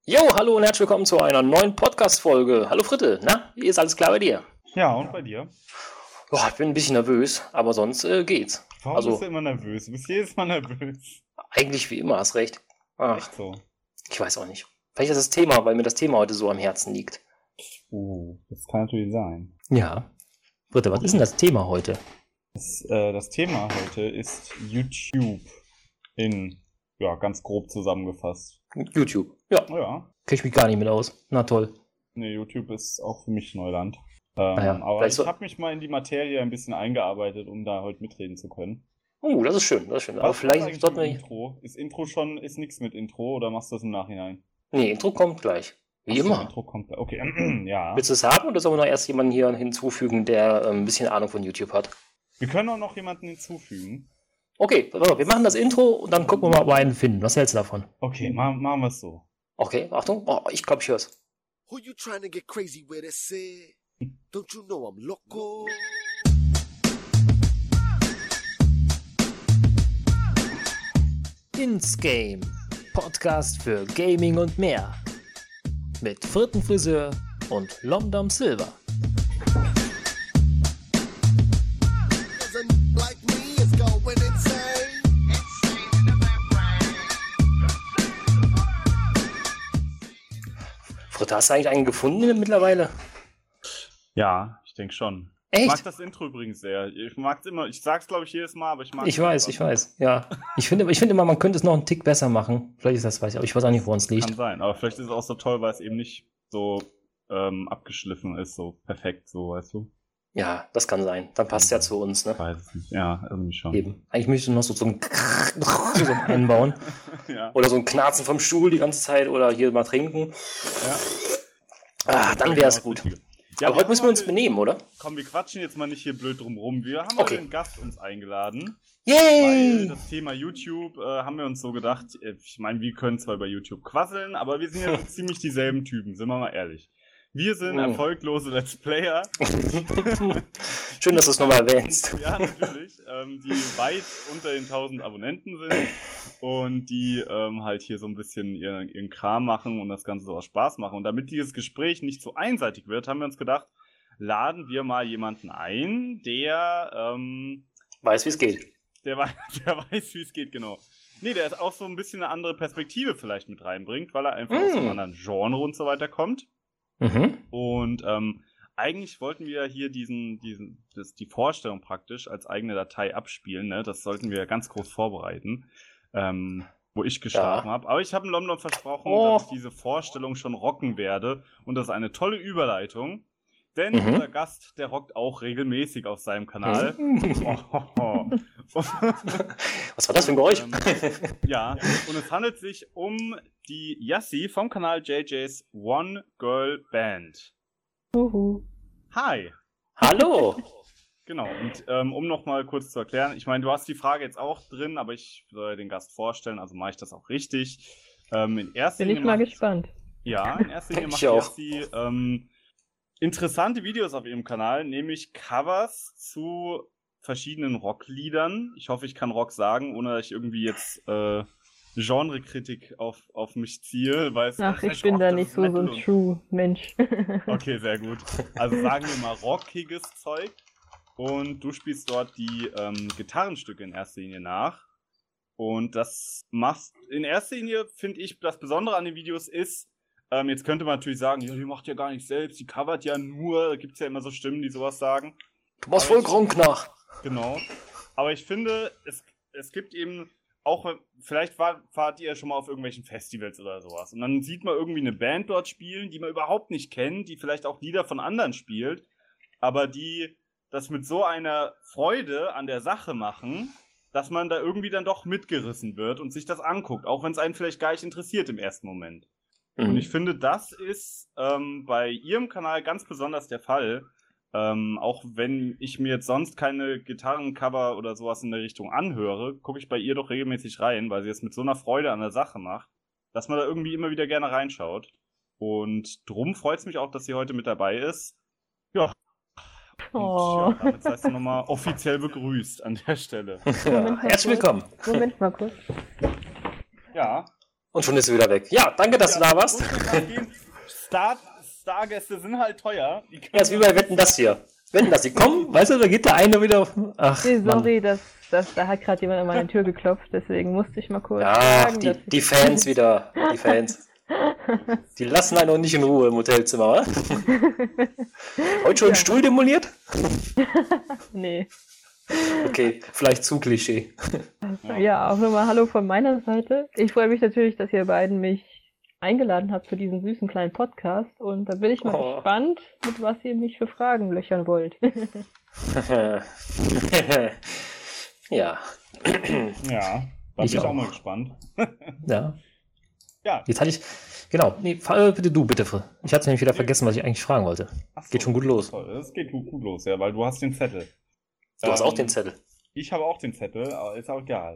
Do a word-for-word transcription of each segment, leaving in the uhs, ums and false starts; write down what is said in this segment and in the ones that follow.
Jo, hallo und herzlich willkommen zu einer neuen Podcast-Folge. Hallo Fritte, na, ist alles klar bei dir? Ja, und bei dir? Boah, ich bin ein bisschen nervös, aber sonst äh, geht's. Warum also, bist du immer nervös? Du bist jedes Mal nervös. Eigentlich wie immer, hast recht. Ach, Echt so? Ich weiß auch nicht. Vielleicht ist das Thema, weil mir das Thema heute so am Herzen liegt. Uh, das kann natürlich sein. Ja. Fritte, was ist denn das Thema heute? Das, äh, das Thema heute ist YouTube in, ja, ganz grob zusammengefasst. YouTube. Ja, Oh ja. kenn ich mich gar nicht mit aus. Na toll. Ne, YouTube ist auch für mich Neuland. Ähm, Naja, aber vielleicht ich so- habe mich mal in die Materie ein bisschen eingearbeitet, um da heute mitreden zu können. Oh, das ist schön, das ist schön. Aber Was ist vielleicht eigentlich sollten mit wir... Intro? Ist Intro schon, ist nichts mit Intro oder machst du das im Nachhinein? Nee, Intro kommt gleich. Wie Ach so, immer. Intro kommt, okay, ja. Willst du es haben oder sollen wir noch erst jemanden hier hinzufügen, der ähm, ein bisschen Ahnung von YouTube hat? Wir können auch noch jemanden hinzufügen. Okay, pass auf, wir machen das Intro und dann gucken wir mal, ob wir einen finden. Was hältst du davon? Okay, machen, machen wir es so. Okay, Achtung. Oh, ich glaube, ich höre es. Who you trying to get crazy with it, say? Don't you know I'm loco? Ins Game. Podcast für Gaming und mehr. Mit Frittenfriseur und Lomdom Silver. Doesn't like me is going insane. Fritte, hast du eigentlich einen gefunden mittlerweile? Ja, ich denke schon. Echt? Ich mag das Intro übrigens sehr. Ich mag's immer, ich sag's glaube ich jedes Mal, aber ich mag Ich weiß, ich weiß, ja. Ich finde, ich finde immer, man könnte es noch einen Tick besser machen. Vielleicht ist das, weiß ich, aber ich weiß auch nicht, woran es liegt. Kann sein, aber vielleicht ist es auch so toll, weil es eben nicht so ähm, abgeschliffen ist, so perfekt, so, weißt du? Ja, das kann sein. Dann passt es ja zu uns, ne? Ich weiß es nicht. Ja, irgendwie schon. Eben. Eigentlich müsste ich noch so, so ein so einbauen. Ja. Oder so ein Knarzen vom Stuhl die ganze Zeit oder hier mal trinken. Ja. Ah, dann wäre es gut. Ja, aber heute müssen wir uns heute- benehmen, oder? Komm, wir quatschen jetzt mal nicht hier blöd drum rum. Wir haben Okay. heute einen Gast uns eingeladen. Yay! Weil das Thema YouTube, äh, haben wir uns so gedacht, äh, ich meine, wir können zwar über YouTube quasseln, aber wir sind ja so ziemlich dieselben Typen, sind wir mal ehrlich. Wir sind Oh. erfolglose Let's Player. Schön, dass du es nochmal erwähnst. Ja, natürlich. ähm, die weit unter den tausend Abonnenten sind und die ähm, halt hier so ein bisschen ihren, ihren Kram machen und das Ganze so aus Spaß machen. Und damit dieses Gespräch nicht so einseitig wird, haben wir uns gedacht, laden wir mal jemanden ein, der, ähm, Weiß, wie es geht. der, weiß, der weiß, wie es geht, genau. Nee, der ist auch so ein bisschen eine andere Perspektive vielleicht mit reinbringt, weil er einfach aus einem Mm. anderen Genre und so weiter kommt. Mhm. Und ähm, eigentlich wollten wir hier diesen, diesen, das, die Vorstellung praktisch als eigene Datei abspielen, ne? Das sollten wir ganz groß vorbereiten, ähm, wo ich geschlafen Ja. habe. Aber ich habe in London versprochen, Oh. dass ich diese Vorstellung schon rocken werde. Und das ist eine tolle Überleitung. Denn Mhm. unser Gast, der rockt auch regelmäßig auf seinem Kanal. Oh. Was war das für ein Geräusch? Ähm, ja, und es handelt sich um die Yassi vom Kanal J J's One Girl Band. Uhu. Hi. Hallo! Genau, und ähm, um nochmal kurz zu erklären, ich meine, du hast die Frage jetzt auch drin, aber ich soll ja den Gast vorstellen, also mache ich das auch richtig. Ähm, in erster Bin ich Linie mal macht- gespannt. Ja, in erster Linie Ich macht auch. Yassi ähm, interessante Videos auf ihrem Kanal, nämlich Covers zu verschiedenen Rockliedern. Ich hoffe, ich kann Rock sagen, ohne dass ich irgendwie jetzt äh, Genrekritik auf, auf mich ziehe. Weil es Ach, das ich heißt bin Rock, da das nicht ist so so Metal ein und- True-Mensch. Okay, sehr gut. Also sagen wir mal rockiges Zeug. Und du spielst dort die ähm, Gitarrenstücke in erster Linie nach. Und das machst in erster Linie, finde ich, das Besondere an den Videos ist, ähm, jetzt könnte man natürlich sagen, ja, die macht ja gar nicht selbst, die covert ja nur, da gibt es ja immer so Stimmen, die sowas sagen. Du machst voll Gronk nach. Genau. Aber ich finde, es, es gibt eben auch, vielleicht war, fahrt ihr ja schon mal auf irgendwelchen Festivals oder sowas. Und dann sieht man irgendwie eine Band dort spielen, die man überhaupt nicht kennt, die vielleicht auch Lieder von anderen spielt, aber die das mit so einer Freude an der Sache machen, dass man da irgendwie dann doch mitgerissen wird und sich das anguckt, auch wenn es einen vielleicht gar nicht interessiert im ersten Moment. Und Mhm. ich finde, das ist ähm, bei ihrem Kanal ganz besonders der Fall. Ähm, auch wenn ich mir jetzt sonst keine Gitarrencover oder sowas in der Richtung anhöre, gucke ich bei ihr doch regelmäßig rein, weil sie es mit so einer Freude an der Sache macht, dass man da irgendwie immer wieder gerne reinschaut. Und drum freut es mich auch, dass sie heute mit dabei ist. Ja. Und Oh. ja, damit seist du nochmal offiziell begrüßt an der Stelle. Ja, herzlich willkommen. Moment mal kurz. Ja. Und schon ist sie wieder weg. Ja, danke, dass Ja, du da warst. muss man grad gehen. Star, Stargäste sind halt teuer. Die Ja, können ist wie bei Wetten, das hier. Wetten, dass die kommen, weißt du, da geht der eine wieder. Ach, Nee, Mann. sorry, das, das, da hat gerade jemand an meine Tür geklopft, deswegen musste ich mal kurz Ja, sagen, die, dass ich- die Fans wieder. Die Fans. Die lassen einen auch nicht in Ruhe im Hotelzimmer, oder? Heute schon einen Ja. Stuhl demoliert? Nee. Okay, vielleicht zu Klischee. Ja. Ja, auch nochmal Hallo von meiner Seite. Ich freue mich natürlich, dass ihr beiden mich eingeladen habt für diesen süßen kleinen Podcast und da bin ich mal Oh. gespannt, mit was ihr mich für Fragen löchern wollt. Ja. Ja, da bin Ich ich auch auch. mal gespannt. Ja. Ja, Jetzt hatte ich. Genau. Nee, fa- äh, bitte du, bitte. Fr- Ich hatte nämlich wieder vergessen, was ich eigentlich fragen wollte. ach so, Geht schon gut los. toll. Es geht gut, gut los, ja, weil du hast den Zettel. Du hast Ähm, auch den Zettel. Ich habe auch den Zettel, aber ist auch egal.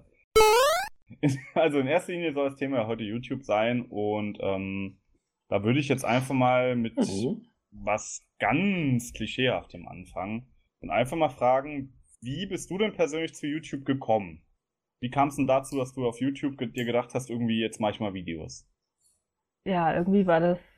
Also in erster Linie soll das Thema ja heute YouTube sein und ähm, da würde ich jetzt einfach mal mit Mhm. was ganz Klischeehaftem anfangen und einfach mal fragen, wie bist du denn persönlich zu YouTube gekommen? Wie kam es denn dazu, dass du auf YouTube ge- dir gedacht hast, irgendwie jetzt mache ich mal Videos? Ja, irgendwie war das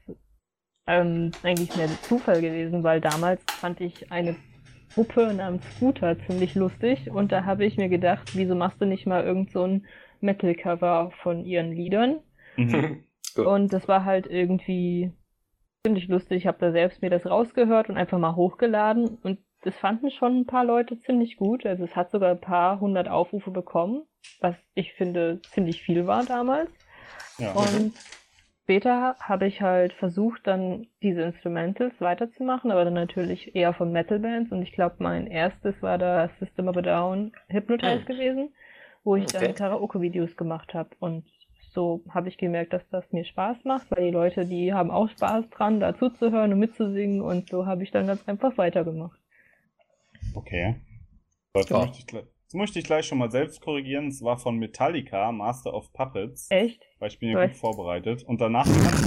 ähm, eigentlich mehr Zufall gewesen, weil damals fand ich eine Gruppe namens Scooter ziemlich lustig und da habe ich mir gedacht, wieso machst du nicht mal irgend so ein Metal-Cover von ihren Liedern? Mhm. Gut. Und das war halt irgendwie ziemlich lustig. Ich habe da selbst mir das rausgehört und einfach mal hochgeladen und das fanden schon ein paar Leute ziemlich gut. Also es hat sogar ein paar hundert Aufrufe bekommen, was ich finde ziemlich viel war damals. Ja. Und später habe ich halt versucht, dann diese Instrumentals weiterzumachen, aber dann natürlich eher von Metal-Bands. Und ich glaube, mein erstes war da System of a Down Hypnotize Hm. gewesen, wo ich dann Okay. Karaoke-Videos gemacht habe. Und so habe ich gemerkt, dass das mir Spaß macht, weil die Leute, die haben auch Spaß dran, da zuzuhören und mitzusingen. Und so habe ich dann ganz einfach weitergemacht. Okay. Jetzt, Ja. möchte ich, gleich- jetzt möchte ich gleich schon mal selbst korrigieren. Es war von Metallica, Master of Puppets. Echt? Weil ich bin ja Soll gut ich- vorbereitet. Und danach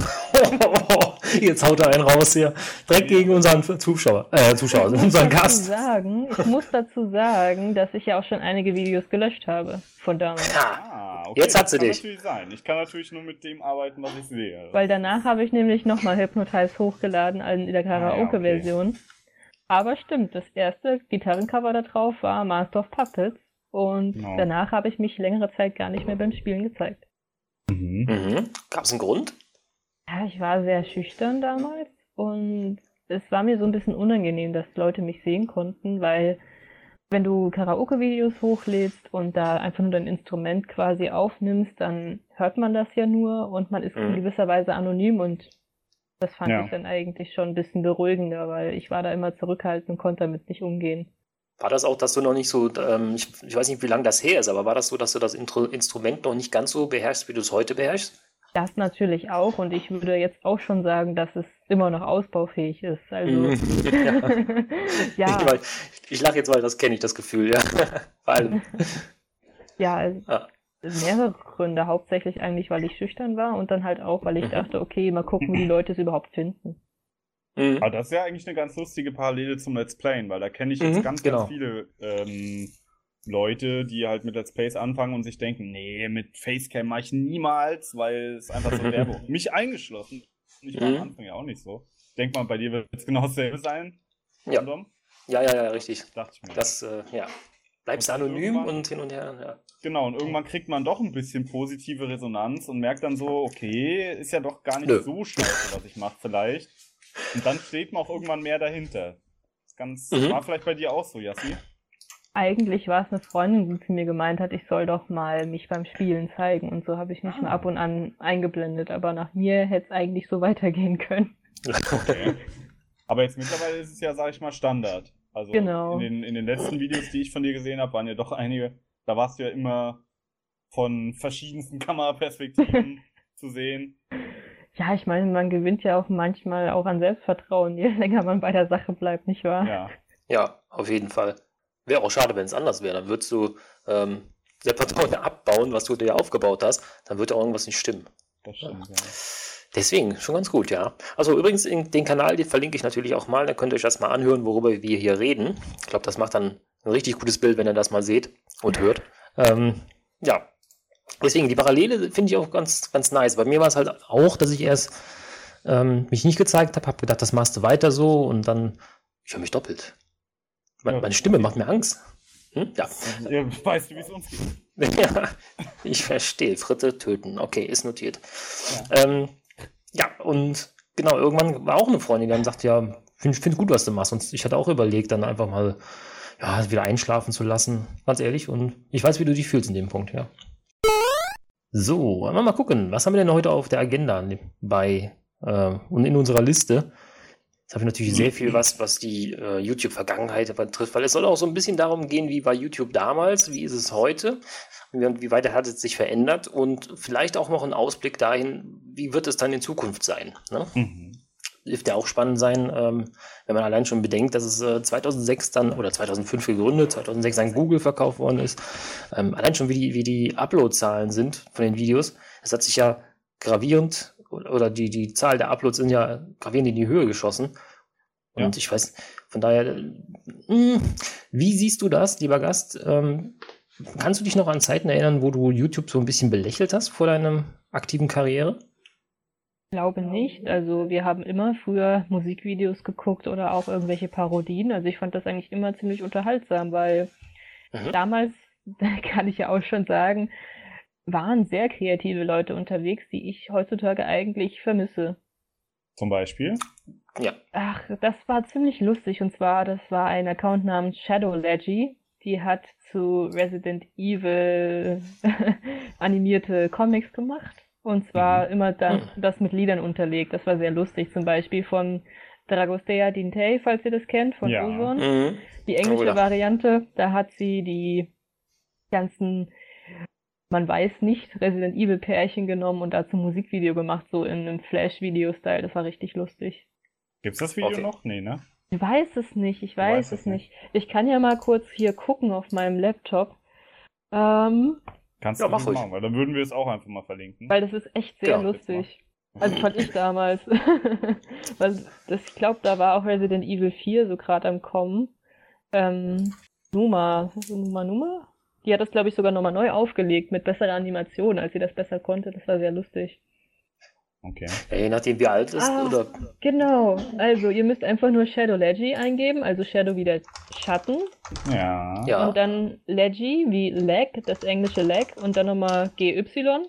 Jetzt haut er einen raus hier. Direkt gegen unseren Zuschauer. Äh, Zuschauer, Ich muss unseren dazu Gast. sagen, ich muss dazu sagen, dass ich ja auch schon einige Videos gelöscht habe von damals. Ja. Ah, okay, Jetzt hat das sie kann dich. natürlich sein. Ich kann natürlich nur mit dem arbeiten, was ich sehe. Weil danach habe ich nämlich nochmal Hypnotize hochgeladen in der Karaoke-Version. Aber stimmt, das erste Gitarrencover da drauf war Master of Puppets. Und Genau. danach habe ich mich längere Zeit gar nicht mehr beim Spielen gezeigt. Mhm. Mhm. Gab es einen Grund? Ja, ich war sehr schüchtern damals und es war mir so ein bisschen unangenehm, dass Leute mich sehen konnten, weil wenn du Karaoke-Videos hochlädst und da einfach nur dein Instrument quasi aufnimmst, dann hört man das ja nur und man ist Mhm. in gewisser Weise anonym und das fand Ja. ich dann eigentlich schon ein bisschen beruhigender, weil ich war da immer zurückhaltend und konnte damit nicht umgehen. War das auch, dass du noch nicht so, ähm, ich, ich weiß nicht, wie lange das her ist, aber war das so, dass du das Intro, Instrument noch nicht ganz so beherrschst, wie du es heute beherrschst? Das natürlich auch und ich würde jetzt auch schon sagen, dass es immer noch ausbaufähig ist. Also Mhm. Ja. ja, Weil, ich lache jetzt, weil das kenne ich, das Gefühl, ja. Vor allem. ja, also Ah. mehrere Gründe. Hauptsächlich eigentlich, weil ich schüchtern war und dann halt auch, weil ich Mhm. dachte, okay, mal gucken, wie die Leute es überhaupt finden. Mhm. Aber das ist ja eigentlich eine ganz lustige Parallele zum Let's Playen, weil da kenne ich jetzt Mhm, ganz, genau. ganz viele ähm, Leute, die halt mit Let's Plays anfangen und sich denken, nee, mit Facecam mache ich niemals, weil es einfach so Werbung. Mich eingeschlossen. Ich war Mhm. am Anfang ja auch nicht so. Ich denke mal, bei dir wird es genau dasselbe sein. Ja. Dom? Ja, ja, ja, richtig. Dachte ich mir. Das, äh, ja. Bleibst Und dann anonym irgendwann- und hin und her, ja. Genau, und irgendwann kriegt man doch ein bisschen positive Resonanz und merkt dann so, okay, ist ja doch gar nicht Nö. so scheiße, was ich mache vielleicht. Und dann steht man auch irgendwann mehr dahinter. Das ist ganz, Mhm. war vielleicht bei dir auch so, Yassi? Eigentlich war es eine Freundin, die zu mir gemeint hat, ich soll doch mal mich beim Spielen zeigen und so habe ich mich Ah. mal ab und an eingeblendet, aber nach mir hätte es eigentlich so weitergehen können. Okay. Aber jetzt mittlerweile ist es ja, sag ich mal, Standard. Also Genau. in, den, in den letzten Videos, die ich von dir gesehen habe, waren ja doch einige, da warst du ja immer von verschiedensten Kameraperspektiven zu sehen. Ja, ich meine, man gewinnt ja auch manchmal auch an Selbstvertrauen, je länger man bei der Sache bleibt, nicht wahr? Ja. Ja, auf jeden Fall. Wäre auch schade, wenn es anders wäre. Dann würdest du ähm, Selbstvertrauen abbauen, was du dir aufgebaut hast. Dann würde auch irgendwas nicht stimmen. Das stimmt, ja. Deswegen, schon ganz gut, ja. Also übrigens, in den Kanal, den verlinke ich natürlich auch mal. Da könnt ihr euch das mal anhören, worüber wir hier reden. Ich glaube, das macht dann ein richtig gutes Bild, wenn ihr das mal seht und hört. Ähm, ja, Deswegen, die Parallele finde ich auch ganz, ganz nice. Bei mir war es halt auch, dass ich erst ähm, mich nicht gezeigt habe, habe gedacht, das machst du weiter so und dann, ich höre mich doppelt. Meine, Ja. meine Stimme macht mir Angst. Hm? Ja. Ja, weißt du, wie es uns geht? Ja, ich verstehe. Fritte töten. Okay, ist notiert. Ja, ähm, ja und genau, irgendwann war auch eine Freundin, die dann sagt, ja, finde find gut, was du machst. Und ich hatte auch überlegt, dann einfach mal ja, wieder einschlafen zu lassen. Ganz ehrlich. Und ich weiß, wie du dich fühlst in dem Punkt, ja. So, wollen wir mal gucken, was haben wir denn heute auf der Agenda bei äh, und in unserer Liste? Jetzt habe ich natürlich sehr viel was, was die äh, YouTube-Vergangenheit betrifft, weil es soll auch so ein bisschen darum gehen, wie war YouTube damals, wie ist es heute und wie weit hat es sich verändert und vielleicht auch noch ein Ausblick dahin, wie wird es dann in Zukunft sein. Ne? Mhm. Dürfte ja auch spannend sein, ähm, wenn man allein schon bedenkt, dass es äh, zweitausendsechs dann oder zweitausendfünf gegründet, zweitausendsechs an Google verkauft worden ist. Ähm, allein schon wie die, wie die Upload-Zahlen sind von den Videos. Es hat sich ja gravierend oder die, die Zahl der Uploads sind ja gravierend in die Höhe geschossen. Und ja. Ich weiß, von daher, mh, wie siehst du das, lieber Gast? Ähm, kannst du dich noch an Zeiten erinnern, wo du YouTube so ein bisschen belächelt hast vor deiner aktiven Karriere? Ich glaube nicht. Also wir haben immer früher Musikvideos geguckt oder auch irgendwelche Parodien. Also ich fand das eigentlich immer ziemlich unterhaltsam, weil mhm. damals, da kann ich ja auch schon sagen, waren sehr kreative Leute unterwegs, die ich heutzutage eigentlich vermisse. Zum Beispiel? Ja. Ach, das war ziemlich lustig. Und zwar, das war ein Account namens Shadow Leggy. Die hat zu Resident Evil animierte Comics gemacht. Und zwar mhm. immer dann mhm. das mit Liedern unterlegt. Das war sehr lustig. Zum Beispiel von Dragostea Dintei, falls ihr das kennt, von ja. Ozone. Mhm. Die englische oh, ja. Variante, da hat sie die ganzen, man weiß nicht, Resident Evil Pärchen genommen und dazu ein Musikvideo gemacht, so in einem Flash-Video-Style. Das war richtig lustig. Gibt's das Video okay. noch? Nee, ne? Ich weiß es nicht, ich weiß es nicht. nicht. Ich kann ja mal kurz hier gucken auf meinem Laptop. Ähm, Kannst ja, du mach das ruhig. machen, weil dann würden wir es auch einfach mal verlinken. Weil das ist echt sehr ja, lustig. Also fand ich damals. Weil das, ich glaube, da war auch Resident Evil vier so gerade am Kommen. Ähm, Numa, Numa Numa? Die hat das, glaube ich, sogar nochmal neu aufgelegt mit besserer Animation, als sie das besser konnte. Das war sehr lustig. Okay. Ja, je nachdem, wie alt ist, Ah, oder? genau. Also, ihr müsst einfach nur Shadow Leggy eingeben, also Shadow wie der Schatten. Ja. Ja. Und dann Leggy wie Leg, das englische Leg, und dann nochmal G Y.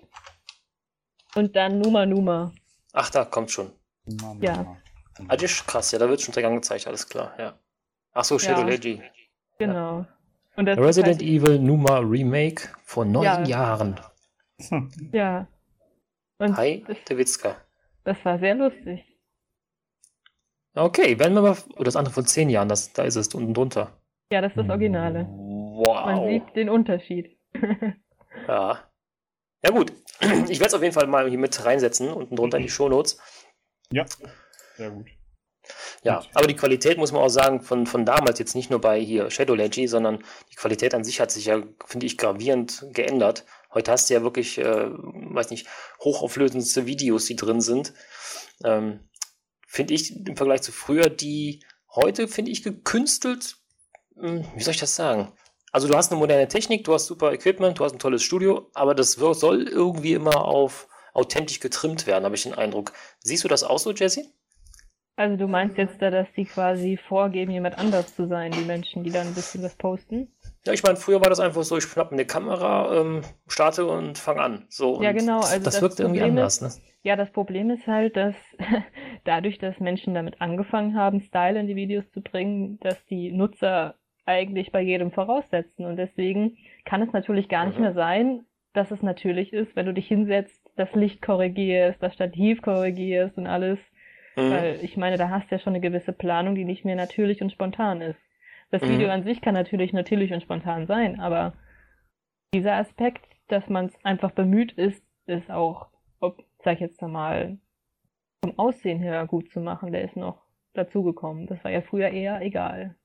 Und dann Numa Numa. Ach, da kommt schon. Mama. Ja. Ah, das ist krass, ja, da wird schon direkt angezeigt, alles klar, ja. Ach so, Shadow Ja. Leggy. Genau. Und das ist Resident halt, Evil Numa Remake vor neun Ja. Jahren. ja. Und Hi, das, der Witzka. das war sehr lustig. Okay, wenn wir mal, oder das andere von zehn Jahren, das, da ist es unten drunter. Ja, das ist das Originale. Man Wow. sieht den Unterschied. Ja. Ja gut, ich werde es auf jeden Fall mal hier mit reinsetzen, unten drunter in die Shownotes. Ja, sehr gut. Ja, Gut. aber die Qualität, muss man auch sagen, von, von damals, jetzt nicht nur bei hier Shadow Leggy, sondern die Qualität an sich hat sich ja, finde ich, gravierend geändert. Heute hast du ja wirklich, äh, weiß nicht, hochauflösendste Videos, die drin sind. Ähm, finde ich im Vergleich zu früher, die heute, finde ich, gekünstelt, hm, wie soll ich das sagen? Also du hast eine moderne Technik, du hast super Equipment, du hast ein tolles Studio, aber das wird, soll irgendwie immer auf authentisch getrimmt werden, habe ich den Eindruck. Siehst du das auch so, Jesse? Also du meinst jetzt da, dass die quasi vorgeben, jemand anders zu sein, die Menschen, die dann ein bisschen was posten? Ja, ich meine, früher war das einfach so, ich schnappe eine Kamera, ähm, starte und fange an. So, Ja, und genau. Also das, das wirkt irgendwie Problem anders. ist- Ne? Ja, das Problem ist halt, dass dadurch, dass Menschen damit angefangen haben, Style in die Videos zu bringen, dass die Nutzer eigentlich bei jedem voraussetzen. Und deswegen kann es natürlich gar nicht Mhm. mehr sein, dass es natürlich ist, wenn du dich hinsetzt, das Licht korrigierst, das Stativ korrigierst und alles. Mhm. Weil ich meine, da hast du ja schon eine gewisse Planung, die nicht mehr natürlich und spontan ist. Das Mhm. Video an sich kann natürlich natürlich und spontan sein, aber dieser Aspekt, dass man es einfach bemüht ist, ist auch, ob, sag ich jetzt mal, vom Aussehen her gut zu machen, der ist noch dazugekommen. Das war ja früher eher egal.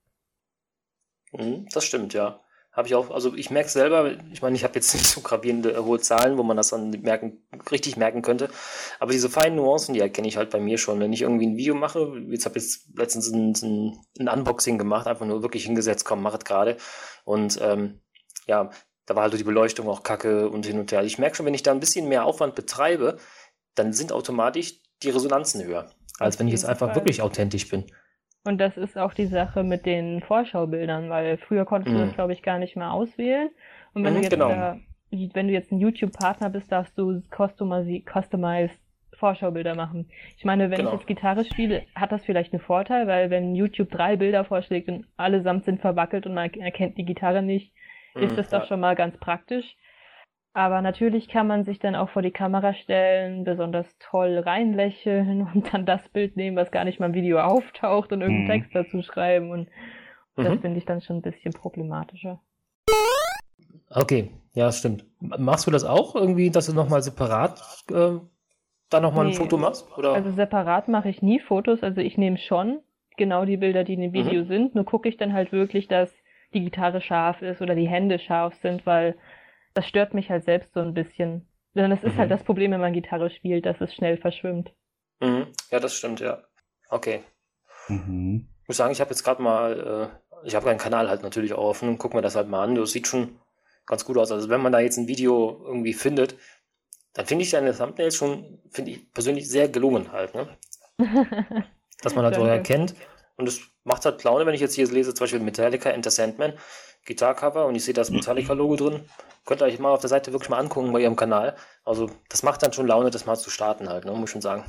Mhm, das stimmt, ja. Habe ich auch, also ich merke es selber, ich meine, ich habe jetzt nicht so gravierende äh, hohe Zahlen, wo man das dann merken, richtig merken könnte, aber diese feinen Nuancen, die erkenne ich halt bei mir schon. Wenn ich irgendwie ein Video mache, jetzt habe ich jetzt letztens ein, ein, ein Unboxing gemacht, einfach nur wirklich hingesetzt, komm, mach es gerade. Und ähm, ja, da war halt die Beleuchtung auch kacke und hin und her. Ich merke schon, wenn ich da ein bisschen mehr Aufwand betreibe, dann sind automatisch die Resonanzen höher, als Auf wenn ich jetzt jeden einfach Fall. wirklich authentisch bin. Und das ist auch die Sache mit den Vorschaubildern, weil früher konntest du Mhm. das, glaube ich, gar nicht mehr auswählen. Und wenn Mhm, du jetzt genau. da, wenn du jetzt ein YouTube-Partner bist, darfst du customize- customized Vorschaubilder machen. Ich meine, wenn Genau. ich jetzt Gitarre spiele, hat das vielleicht einen Vorteil, weil wenn YouTube drei Bilder vorschlägt und allesamt sind verwackelt und man erkennt die Gitarre nicht, ist Mhm, das doch ja. schon mal ganz praktisch. Aber natürlich kann man sich dann auch vor die Kamera stellen, besonders toll reinlächeln und dann das Bild nehmen, was gar nicht mal im Video auftaucht und irgendeinen Mhm. Text dazu schreiben. Und das Mhm. finde ich dann schon ein bisschen problematischer. Okay, ja, stimmt. M- Machst du das auch irgendwie, dass du nochmal separat äh, da nochmal ein Nee, Foto machst? Oder? Also separat mache ich nie Fotos. Also ich nehme schon genau die Bilder, die in dem Video Mhm. sind. Nur gucke ich dann halt wirklich, dass die Gitarre scharf ist oder die Hände scharf sind, weil das stört mich halt selbst so ein bisschen. Denn das ist halt Mhm. das Problem, wenn man Gitarre spielt, dass es schnell verschwimmt. Mhm. Ja, das stimmt, ja. Okay. Mhm. Ich muss sagen, ich habe jetzt gerade mal, äh, ich habe keinen Kanal halt natürlich auch offen und guck mir das halt mal an. Das sieht schon ganz gut aus. Also wenn man da jetzt ein Video irgendwie findet, dann finde ich deine Thumbnails schon, finde ich persönlich sehr gelungen halt, ne? Dass man halt so Danke. erkennt. Und es macht halt Laune, wenn ich jetzt hier lese, zum Beispiel Metallica, Enter Sandman, Gitarcover und ich sehe das Metallica-Logo drin. Könnt ihr euch mal auf der Seite wirklich mal angucken bei ihrem Kanal. Also das macht dann schon Laune, das mal zu starten halt, ne? Muss ich schon sagen.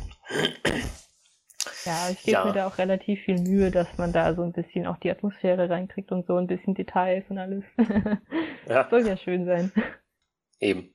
Ja, ich gebe Ja. mir da auch relativ viel Mühe, dass man da so ein bisschen auch die Atmosphäre reinkriegt und so ein bisschen Details und alles. Ja. Soll ja schön sein. Eben.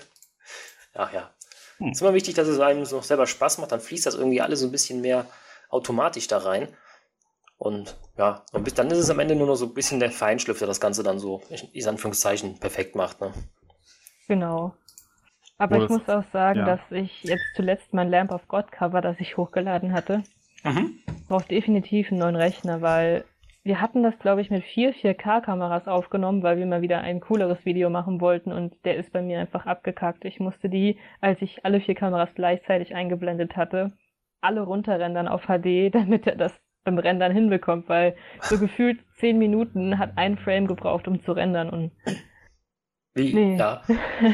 Ach ja. Hm. Es ist immer wichtig, dass es einem noch selber Spaß macht, dann fließt das irgendwie alles so ein bisschen mehr automatisch da rein. Und ja, und bis dann ist es am Ende nur noch so ein bisschen der Feinschliff, der das Ganze dann so, in Anführungszeichen, perfekt macht. Ne? Genau. Aber Wo ich das- muss auch sagen, ja. dass ich jetzt zuletzt mein Lamp of God Cover, das ich hochgeladen hatte, Mhm. braucht definitiv einen neuen Rechner, weil wir hatten das, glaube ich, mit vier 4K-Kameras aufgenommen, weil wir mal wieder ein cooleres Video machen wollten und der ist bei mir einfach abgekackt. Ich musste die, als ich alle vier Kameras gleichzeitig eingeblendet hatte, alle runterrendern auf H D, damit er das beim Rendern hinbekommt, weil so gefühlt zehn Minuten hat ein Frame gebraucht, um zu rendern und Wie, nee. ja.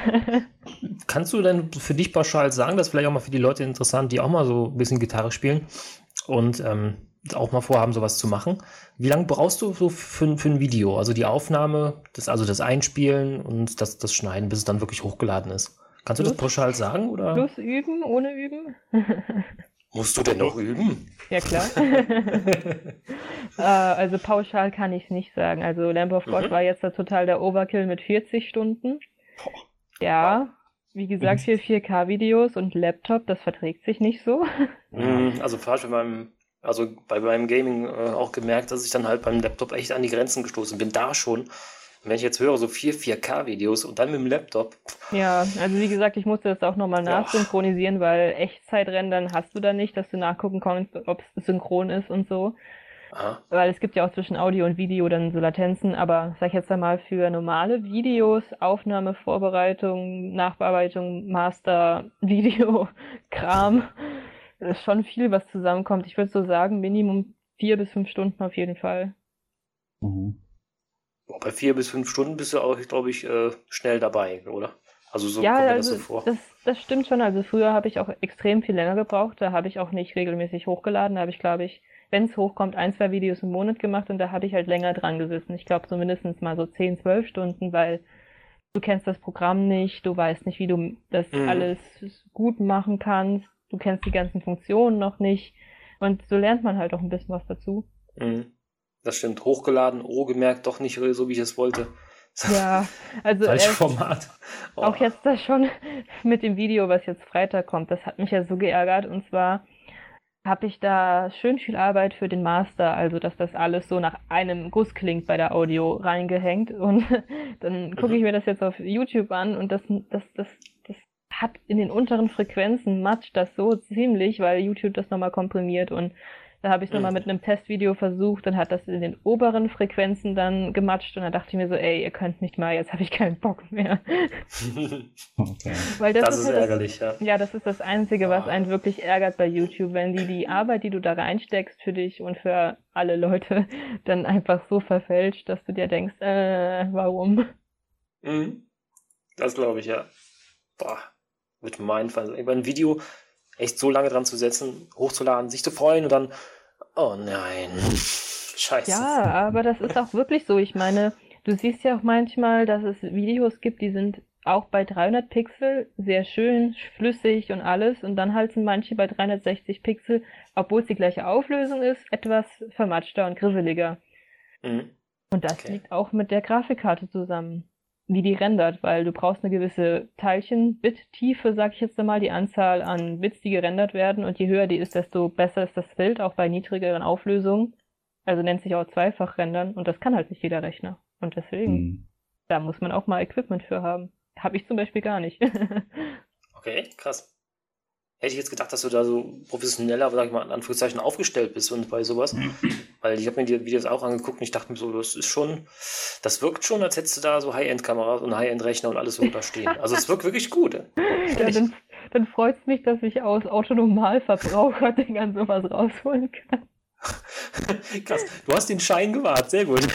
Kannst du denn für dich pauschal sagen, das ist vielleicht auch mal für die Leute interessant, die auch mal so ein bisschen Gitarre spielen und ähm, auch mal vorhaben, sowas zu machen. Wie lange brauchst du so für, für ein Video? Also die Aufnahme, das, also das Einspielen und das, das Schneiden, bis es dann wirklich hochgeladen ist. Kannst du das Plus- pauschal sagen oder Plus üben, ohne üben? musst du denn noch üben? Ja, klar. äh, also pauschal kann ich es nicht sagen. Also Lamp of God Mhm. war jetzt da total der Overkill mit vierzig Stunden. Ja, wie gesagt, hier vier K-Videos und Laptop, das verträgt sich nicht so. Mm, Also falsch bei meinem, also bei meinem Gaming äh, auch gemerkt, dass ich dann halt beim Laptop echt an die Grenzen gestoßen bin. Da schon. Und wenn ich jetzt höre, so vier 4K-Videos und dann mit dem Laptop, Ja, also wie gesagt, ich musste das auch nochmal Ja. nachsynchronisieren, weil Echtzeitrendern hast du da nicht, dass du nachgucken kannst, ob es synchron ist und so. aha, Weil es gibt ja auch zwischen Audio und Video dann so Latenzen, aber sag ich jetzt einmal für normale Videos, Aufnahme, Vorbereitung, Nachbearbeitung, Master, Video, Kram, ist schon viel, was zusammenkommt. Ich würde so sagen, Minimum vier bis fünf Stunden auf jeden Fall. Mhm. boah, bei vier bis fünf Stunden bist du auch, glaube ich, äh, schnell dabei, oder? Also so Ja, kommt mir also das so vor. das, das stimmt schon. Also früher habe ich auch extrem viel länger gebraucht. Da habe ich auch nicht regelmäßig hochgeladen. Da habe ich, glaube ich, wenn es hochkommt, ein, zwei Videos im Monat gemacht und da habe ich halt länger dran gesessen. Ich glaube so mindestens mal so zehn, zwölf Stunden, weil du kennst das Programm nicht, du weißt nicht, wie du das Mhm. alles gut machen kannst, du kennst die ganzen Funktionen noch nicht und so lernt man halt auch ein bisschen was dazu. Mhm. Das stimmt. Hochgeladen, oh, gemerkt, doch nicht so, wie ich es wollte. Ja, also Falsches erst- Format. Oh. Auch jetzt das schon mit dem Video, was jetzt Freitag kommt, das hat mich ja so geärgert. Und zwar habe ich da schön viel Arbeit für den Master, also dass das alles so nach einem Guss klingt bei der Audio reingehängt. Und dann gucke ich Mhm. mir das jetzt auf YouTube an und das, das, das, das hat in den unteren Frequenzen matscht das so ziemlich, weil YouTube das nochmal komprimiert und da habe ich es nochmal Mhm. mit einem Testvideo versucht, dann hat das in den oberen Frequenzen dann gematscht und dann dachte ich mir so, ey, ihr könnt nicht mal, jetzt habe ich keinen Bock mehr. Okay. Weil das, Das ist halt das, ärgerlich, ja. ja, das ist das Einzige, was Ah. einen wirklich ärgert bei YouTube, wenn die die Arbeit, die du da reinsteckst für dich und für alle Leute, dann einfach so verfälscht, dass du dir denkst, äh, warum? Mhm. Das glaube ich, ja. Boah, wird mein Fall. Über ein Video echt so lange dran zu setzen, hochzuladen, sich zu freuen und dann, oh nein, scheiße. Ja, aber das ist auch wirklich so. Ich meine, du siehst ja auch manchmal, dass es Videos gibt, die sind auch bei dreihundert Pixel sehr schön, flüssig und alles. Und dann halt sind manche bei dreihundertsechzig Pixel, obwohl es die gleiche Auflösung ist, etwas vermatschter und grisseliger. Mhm. Und das Okay. liegt auch mit der Grafikkarte zusammen, wie die rendert, weil du brauchst eine gewisse Teilchen-Bit-Tiefe, sag ich jetzt einmal, die Anzahl an Bits, die gerendert werden. Und je höher die ist, desto besser ist das Bild, auch bei niedrigeren Auflösungen. Also nennt sich auch Zweifach-Rendern. Und das kann halt nicht jeder Rechner. Und deswegen, Hm. da muss man auch mal Equipment für haben. Habe ich zum Beispiel gar nicht. Okay, krass. Hätte ich jetzt gedacht, dass du da so professioneller, sag ich mal, in Anführungszeichen aufgestellt bist und bei sowas. Weil ich habe mir die Videos auch angeguckt und ich dachte mir so, das ist schon, das wirkt schon, als hättest du da so High-End-Kameras und High-End-Rechner und alles so da stehen. Also es wirkt wirklich gut. Ja, Ehrlich. dann, dann freut es mich, dass ich aus Autonormalverbraucher-Dingern sowas rausholen kann. Krass, du hast den Schein gewahrt, sehr gut.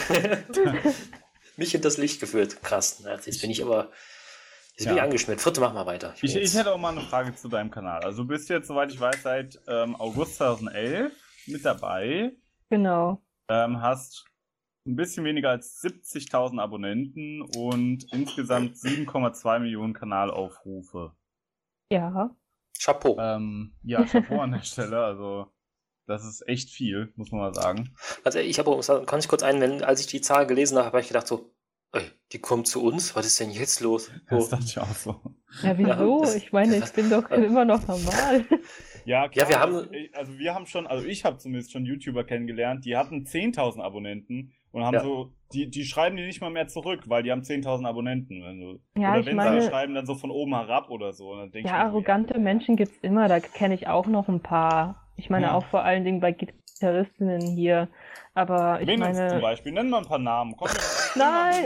Mich in das Licht geführt. Krass. Na, Jetzt bin ich aber, jetzt bin ich Ja. angeschmiert. Vierte, mach mal weiter. bin Ich, ich jetzt- hätte auch mal eine Frage zu deinem Kanal. Also du bist jetzt, soweit ich weiß, seit ähm, August zweitausendelf mit dabei. Genau. Ähm, hast ein bisschen weniger als siebzigtausend Abonnenten und insgesamt sieben Komma zwei Millionen Kanalaufrufe. Ja. Chapeau. Ähm, ja, Chapeau an der Stelle. Also das ist echt viel, muss man mal sagen. Also ich habe, kann ich kurz einwenden, als ich die Zahl gelesen habe, habe ich gedacht so, ey, die kommt zu uns, was ist denn jetzt los? Das So. dachte ich auch so. Ja, wieso? das- Ich meine, ich bin doch immer noch normal. Ja, Ja, wir haben- also, ich- also wir haben schon, also ich habe zumindest schon YouTuber kennengelernt, die hatten zehntausend Abonnenten und haben Ja. so, die, die schreiben die nicht mal mehr zurück, weil die haben zehntausend Abonnenten. Wenn du, Ja, oder ich wenn meine- sie schreiben, dann so von oben herab oder so. Und dann denk ich Ja, mir so, arrogante Menschen gibt's immer, da kenne ich auch noch ein paar. Ich meine Ja. auch vor allen Dingen bei Gitarristinnen hier. Aber ich Wen uns zum meine, Beispiel? Nenn mal ein paar Namen. Komm, Nein!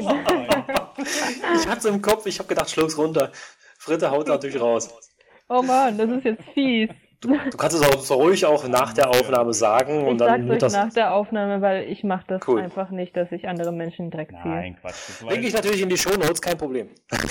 Ich hatte es im Kopf, ich habe gedacht, schluck's runter. Fritte haut natürlich raus. oh Mann, das ist jetzt fies. Du kannst es auch so ruhig auch nach der Aufnahme sagen und Ich dann sag's wird euch das. nach der Aufnahme, weil ich mache das Cool. einfach nicht, dass ich andere Menschen in den Dreck ziehe. Nein, Quatsch. Das war Denke ich jetzt- natürlich in die Shownotes, kein Problem.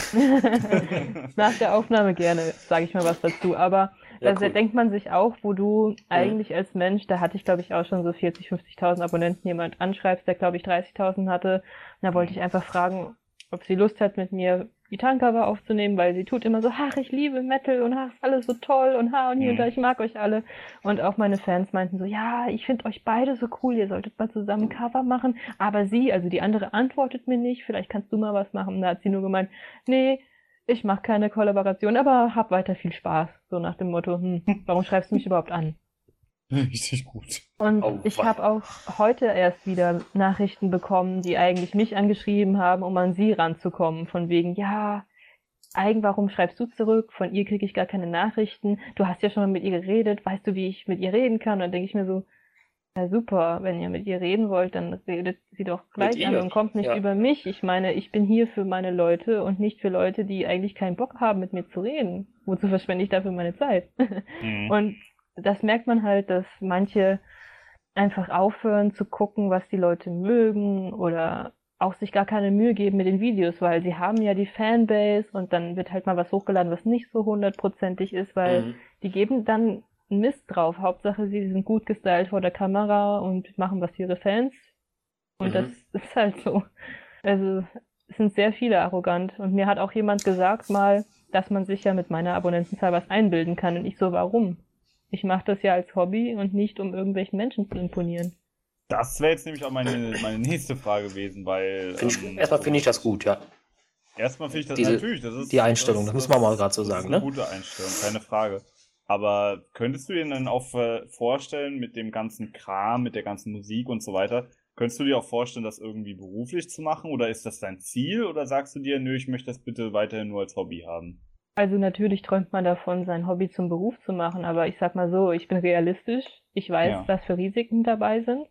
Nach der Aufnahme gerne, sage ich mal was dazu. Aber Ja, da cool. denkt man sich auch, wo du eigentlich als Mensch, da hatte ich glaube ich auch schon so vierzig, fünfzigtausend Abonnenten, jemand anschreibst, der glaube ich dreißigtausend hatte. Und da wollte ich einfach fragen, ob sie Lust hat, mit mir Gitarrencover aufzunehmen, weil sie tut immer so, ach, ich liebe Metal und ach, ist alles so toll und ha und hier und da, Mhm. ich mag euch alle. Und auch meine Fans meinten so, ja, ich finde euch beide so cool, ihr solltet mal zusammen ein Cover machen. Aber sie, also die andere, antwortet mir nicht, vielleicht kannst du mal was machen. Und da hat sie nur gemeint, nee, ich mache keine Kollaboration, aber hab weiter viel Spaß. So nach dem Motto, hm, warum schreibst du mich überhaupt an? Richtig gut. Und Oh, ich wei. habe auch heute erst wieder Nachrichten bekommen, die eigentlich mich angeschrieben haben, um an sie ranzukommen. Von wegen, ja, eigen, warum schreibst du zurück? Von ihr kriege ich gar keine Nachrichten. Du hast ja schon mal mit ihr geredet. Weißt du, wie ich mit ihr reden kann? Und dann denke ich mir so, na super, wenn ihr mit ihr reden wollt, dann redet sie doch gleich ihr? an und kommt nicht Ja. über mich. Ich meine, ich bin hier für meine Leute und nicht für Leute, die eigentlich keinen Bock haben, mit mir zu reden. Wozu verschwende ich dafür meine Zeit? Mhm. Und das merkt man halt, dass manche einfach aufhören zu gucken, was die Leute mögen oder auch sich gar keine Mühe geben mit den Videos, weil sie haben ja die Fanbase und dann wird halt mal was hochgeladen, was nicht so hundertprozentig ist, weil Mhm. die geben dann einen Mist drauf. Hauptsache, sie sind gut gestylt vor der Kamera und machen was für ihre Fans. Und Mhm. das ist halt so. Also es sind sehr viele arrogant. Und mir hat auch jemand gesagt mal, dass man sich ja mit meiner Abonnentenzahl was einbilden kann. Und ich so, warum? Ich mache das ja als Hobby und nicht, um irgendwelchen Menschen zu imponieren. Das wäre jetzt nämlich auch meine, meine nächste Frage gewesen, weil. Find ich, ähm, erstmal finde ich das gut, ja. Erstmal finde ich das Diese- natürlich, das ist die Einstellung, das muss man mal grad so das sagen, ist eine ne? gute Einstellung, keine Frage. Aber könntest du dir dann auch äh, vorstellen, mit dem ganzen Kram, mit der ganzen Musik und so weiter, könntest du dir auch vorstellen, das irgendwie beruflich zu machen? Oder ist das dein Ziel? Oder sagst du dir, nö, ich möchte das bitte weiterhin nur als Hobby haben? Also natürlich träumt man davon, sein Hobby zum Beruf zu machen, aber ich sag mal so, ich bin realistisch. Ich weiß, Ja. was für Risiken dabei sind.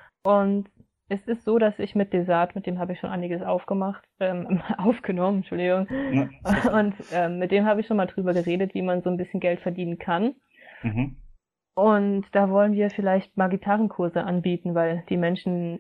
Und es ist so, dass ich mit Desart, mit dem habe ich schon einiges aufgemacht, ähm, aufgenommen, Entschuldigung. Ne? Und ähm, mit dem habe ich schon mal drüber geredet, wie man so ein bisschen Geld verdienen kann. Mhm. Und da wollen wir vielleicht mal Gitarrenkurse anbieten, weil die Menschen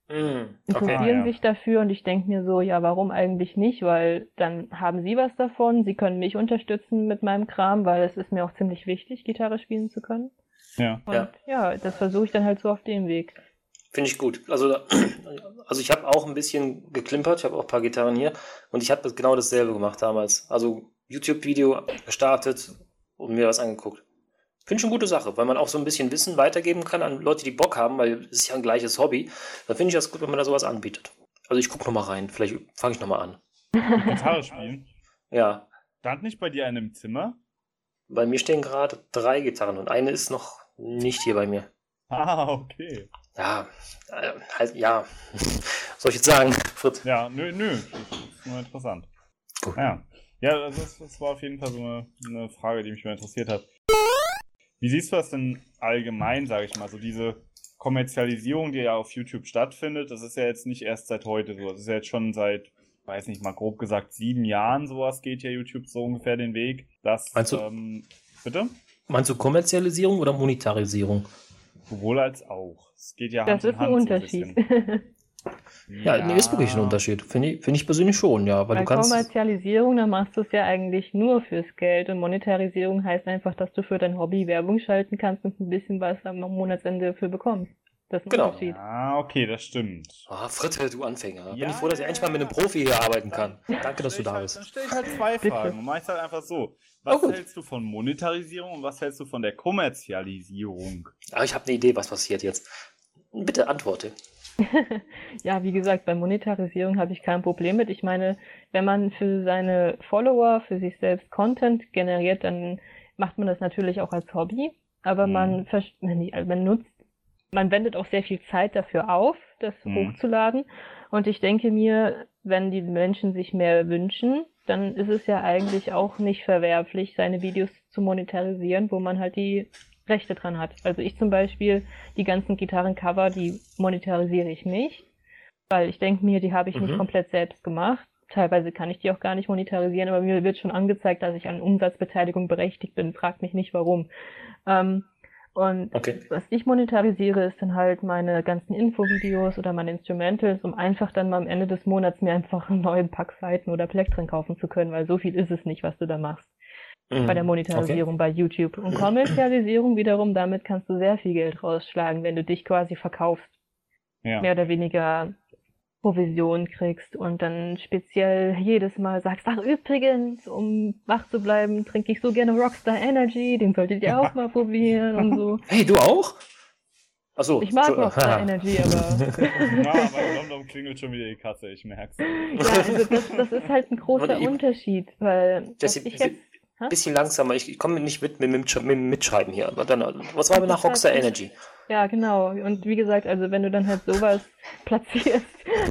Mm, interessieren okay. Ah, ja. sich dafür und ich denke mir so, ja, warum eigentlich nicht? Weil dann haben sie was davon, sie können mich unterstützen mit meinem Kram, weil es ist mir auch ziemlich wichtig, Gitarre spielen zu können. Ja. Und Ja. ja, das versuche ich dann halt so auf dem Weg. Finde ich gut. Also, da- also ich habe auch ein bisschen geklimpert, ich habe auch ein paar Gitarren hier und ich habe genau dasselbe gemacht damals. Also YouTube-Video gestartet und mir was angeguckt. Finde ich eine gute Sache, weil man auch so ein bisschen Wissen weitergeben kann an Leute, die Bock haben, weil es ist ja ein gleiches Hobby. Da finde ich das gut, wenn man da sowas anbietet. Also ich gucke nochmal rein, vielleicht fange ich nochmal an. Mit Gitarre spielen. Ja, Stand nicht bei dir eine im Zimmer? bei mir stehen gerade drei Gitarren und eine ist noch nicht hier bei mir. Ah, okay. Ja, äh, halt, ja, was soll ich jetzt sagen, Fritz? Ja, nö, nö. Das ist nur interessant. Gut. Ja, ja also das, das war auf jeden Fall so eine, eine Frage, die mich mal interessiert hat. Wie siehst du das denn allgemein, sage ich mal, so diese Kommerzialisierung, die ja auf YouTube stattfindet? Das ist ja jetzt nicht erst seit heute so. Das ist ja jetzt schon seit, weiß nicht mal grob gesagt, sieben Jahren sowas geht ja YouTube so ungefähr den Weg. Das, Meinst du- ähm, bitte? Meinst du Kommerzialisierung oder Monetarisierung? Sowohl als auch. Es geht ja Das Hand in ist ein Hand so Unterschied. bisschen. Ja, nee, ist wirklich ein Unterschied. Finde ich, finde ich persönlich schon, ja. Weil Bei du kannst. Kommerzialisierung, dann machst du es ja eigentlich nur fürs Geld und Monetarisierung heißt einfach, dass du für dein Hobby Werbung schalten kannst und ein bisschen was am Monatsende dafür bekommst. Das ist ein Genau. Unterschied. Ja, okay, das stimmt. Ah, Fritte, du Anfänger. Bin Ja, ich froh, dass ich ja, endlich mal mit einem ja. Profi hier arbeiten kann. Dann Danke, dass du stell ich da halt, bist. Dann stelle ich halt zwei Bitte. Fragen und mache es halt einfach so. Was Oh, gut. hältst du von Monetarisierung und was hältst du von der Kommerzialisierung? Aber ich habe eine Idee, was passiert jetzt. Bitte antworte. Ja, wie gesagt, bei Monetarisierung habe ich kein Problem mit. Ich meine, wenn man für seine Follower, für sich selbst Content generiert, dann macht man das natürlich auch als Hobby. Aber Mhm. man, vers- nee, also man nutzt, man wendet auch sehr viel Zeit dafür auf, das Mhm. hochzuladen. Und ich denke mir, wenn die Menschen sich mehr wünschen, dann ist es ja eigentlich auch nicht verwerflich, seine Videos zu monetarisieren, wo man halt die Rechte dran hat. Also ich zum Beispiel, die ganzen Gitarrencover, die monetarisiere ich nicht, weil ich denke mir, die habe ich nicht Mhm. komplett selbst gemacht. Teilweise kann ich die auch gar nicht monetarisieren, aber mir wird schon angezeigt, dass ich an Umsatzbeteiligung berechtigt bin. Frag mich nicht warum. Ähm, und Okay. was ich monetarisiere, ist dann halt meine ganzen Infovideos oder meine Instrumentals, um einfach dann mal am Ende des Monats mir einfach einen neuen Pack Saiten oder Plektren kaufen zu können, weil so viel ist es nicht, was du da machst Mhm. bei der Monetarisierung bei YouTube. Und Kommerzialisierung wiederum, damit kannst du sehr viel Geld rausschlagen, wenn du dich quasi verkaufst, Ja. mehr oder weniger Provision kriegst und dann speziell jedes Mal sagst, ach übrigens, um wach zu bleiben, trinke ich so gerne Rockstar Energy, den solltet ihr auch mal probieren und so. Hey, du auch? Achso. Ich mag Rockstar Energy, aber Na, bei London klingelt schon wieder die Kasse, ich merk's. ja, also das, das ist halt ein großer Und ich- Unterschied, weil was Jesse, ich jetzt ein bisschen langsamer. Ich, ich komme nicht mit, mit, mit, mit dem Mitschreiben hier. Aber dann, was war nach Rockstar Energy? Ja, genau. Und wie gesagt, also wenn du dann halt sowas platzierst,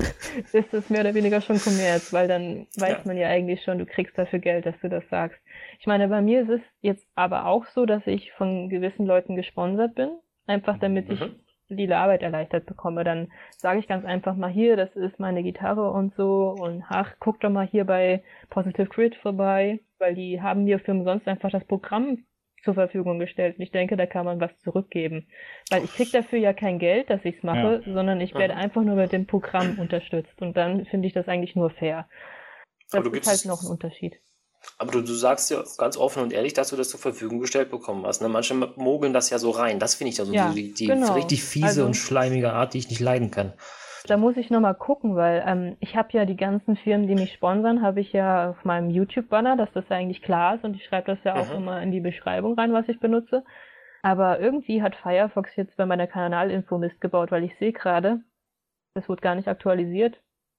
ist das mehr oder weniger schon Kommerz, weil dann weiß Ja. man ja eigentlich schon, du kriegst dafür Geld, dass du das sagst. Ich meine, bei mir ist es jetzt aber auch so, dass ich von gewissen Leuten gesponsert bin, einfach damit ich Mhm. die Arbeit erleichtert bekomme. Dann sage ich ganz einfach mal hier, das ist meine Gitarre und so und ach, guck doch mal hier bei Positive Grid vorbei, weil die haben mir für umsonst einfach das Programm zur Verfügung gestellt. Und ich denke, da kann man was zurückgeben. Weil ich krieg dafür ja kein Geld, dass ich's mache, sondern ich werde Mhm. einfach nur mit dem Programm unterstützt. Und dann finde ich das eigentlich nur fair. Das Aber du ist gibst halt es- noch ein Unterschied. Aber du, du sagst ja ganz offen und ehrlich, dass du das zur Verfügung gestellt bekommen hast. Ne? Manche mogeln das ja so rein. Das finde ich ja so Ja, die, die genau. richtig fiese Also- und schleimige Art, die ich nicht leiden kann. Da muss ich nochmal gucken, weil ähm, ich habe ja die ganzen Firmen, die mich sponsern, habe ich ja auf meinem YouTube-Banner, dass das eigentlich klar ist und ich schreibe das ja auch Mhm. immer in die Beschreibung rein, was ich benutze. Aber irgendwie hat Firefox jetzt bei meiner Kanalinfo Mist gebaut, weil ich sehe gerade, das wurde gar nicht aktualisiert.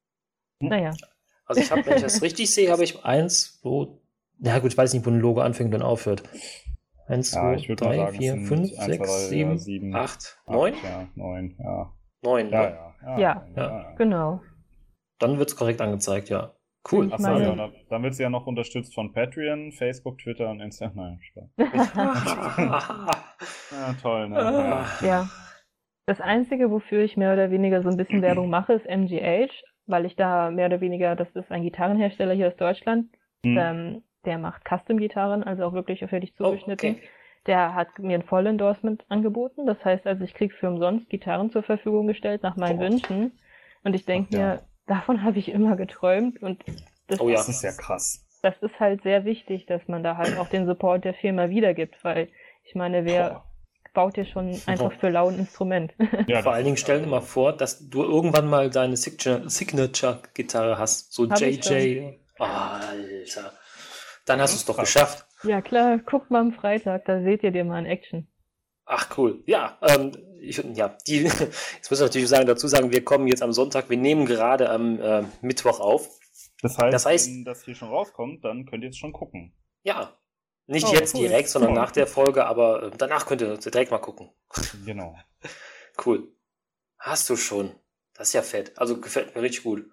Hm. Naja, Also ich habe, wenn ich das richtig sehe, habe ich eins, wo, ja gut, ich weiß nicht, wo ein Logo anfängt und aufhört. Eins, Ja, zwei, ich würd mal drei, sagen, es vier, sind fünf, eins, zwei, sechs, drei, sieben, ja, sieben, acht, Acht, neun? Ja, neun, ja. Neun, Ja, ne? ja. Ja, Ja. ja, Ja. ja. genau. Dann wird es korrekt angezeigt, ja. Cool. Ich Achso, meine- ja, dann, dann wird sie ja noch unterstützt von Patreon, Facebook, Twitter und Instagram. Nein, Spaß. Ja, toll, ne? Ja. Ja. Das Einzige, wofür ich mehr oder weniger so ein bisschen Werbung mache, ist M G H, weil ich da mehr oder weniger, das ist ein Gitarrenhersteller hier aus Deutschland, Hm. ähm, der macht Custom-Gitarren, also auch wirklich fertig Oh, zugeschnitten. okay. Der hat mir ein Voll-Endorsement angeboten. Das heißt also, ich krieg für umsonst Gitarren zur Verfügung gestellt nach meinen Boah. Wünschen. Und ich denke Ja. mir, davon habe ich immer geträumt und das, Oh ja. Das ist ja krass. das ist halt sehr wichtig, dass man da halt auch den Support der Firma wiedergibt, weil ich meine, wer Boah. baut dir schon einfach für lau ein Instrument? Ja, Vor das allen Dingen ist stell dir also- mal vor, dass du irgendwann mal deine Signature- Signature-Gitarre hast. So Hab ich J J. Oh, Alter. Dann hast du es doch Krass. geschafft. Ja klar, guckt mal am Freitag, da seht ihr dir mal in Action. Ach, cool. Ja, ähm, ich, ja, die, jetzt muss ich natürlich sagen, dazu sagen, wir kommen jetzt am Sonntag, wir nehmen gerade am äh, Mittwoch auf. Das heißt, Das heißt- wenn das hier schon rauskommt, dann könnt ihr es schon gucken. Ja, nicht Oh, jetzt cool. direkt, sondern Toll. nach der Folge, aber äh, danach könnt ihr direkt mal gucken. Genau. Cool. Hast du schon. Das ist ja fett. Also gefällt mir richtig gut.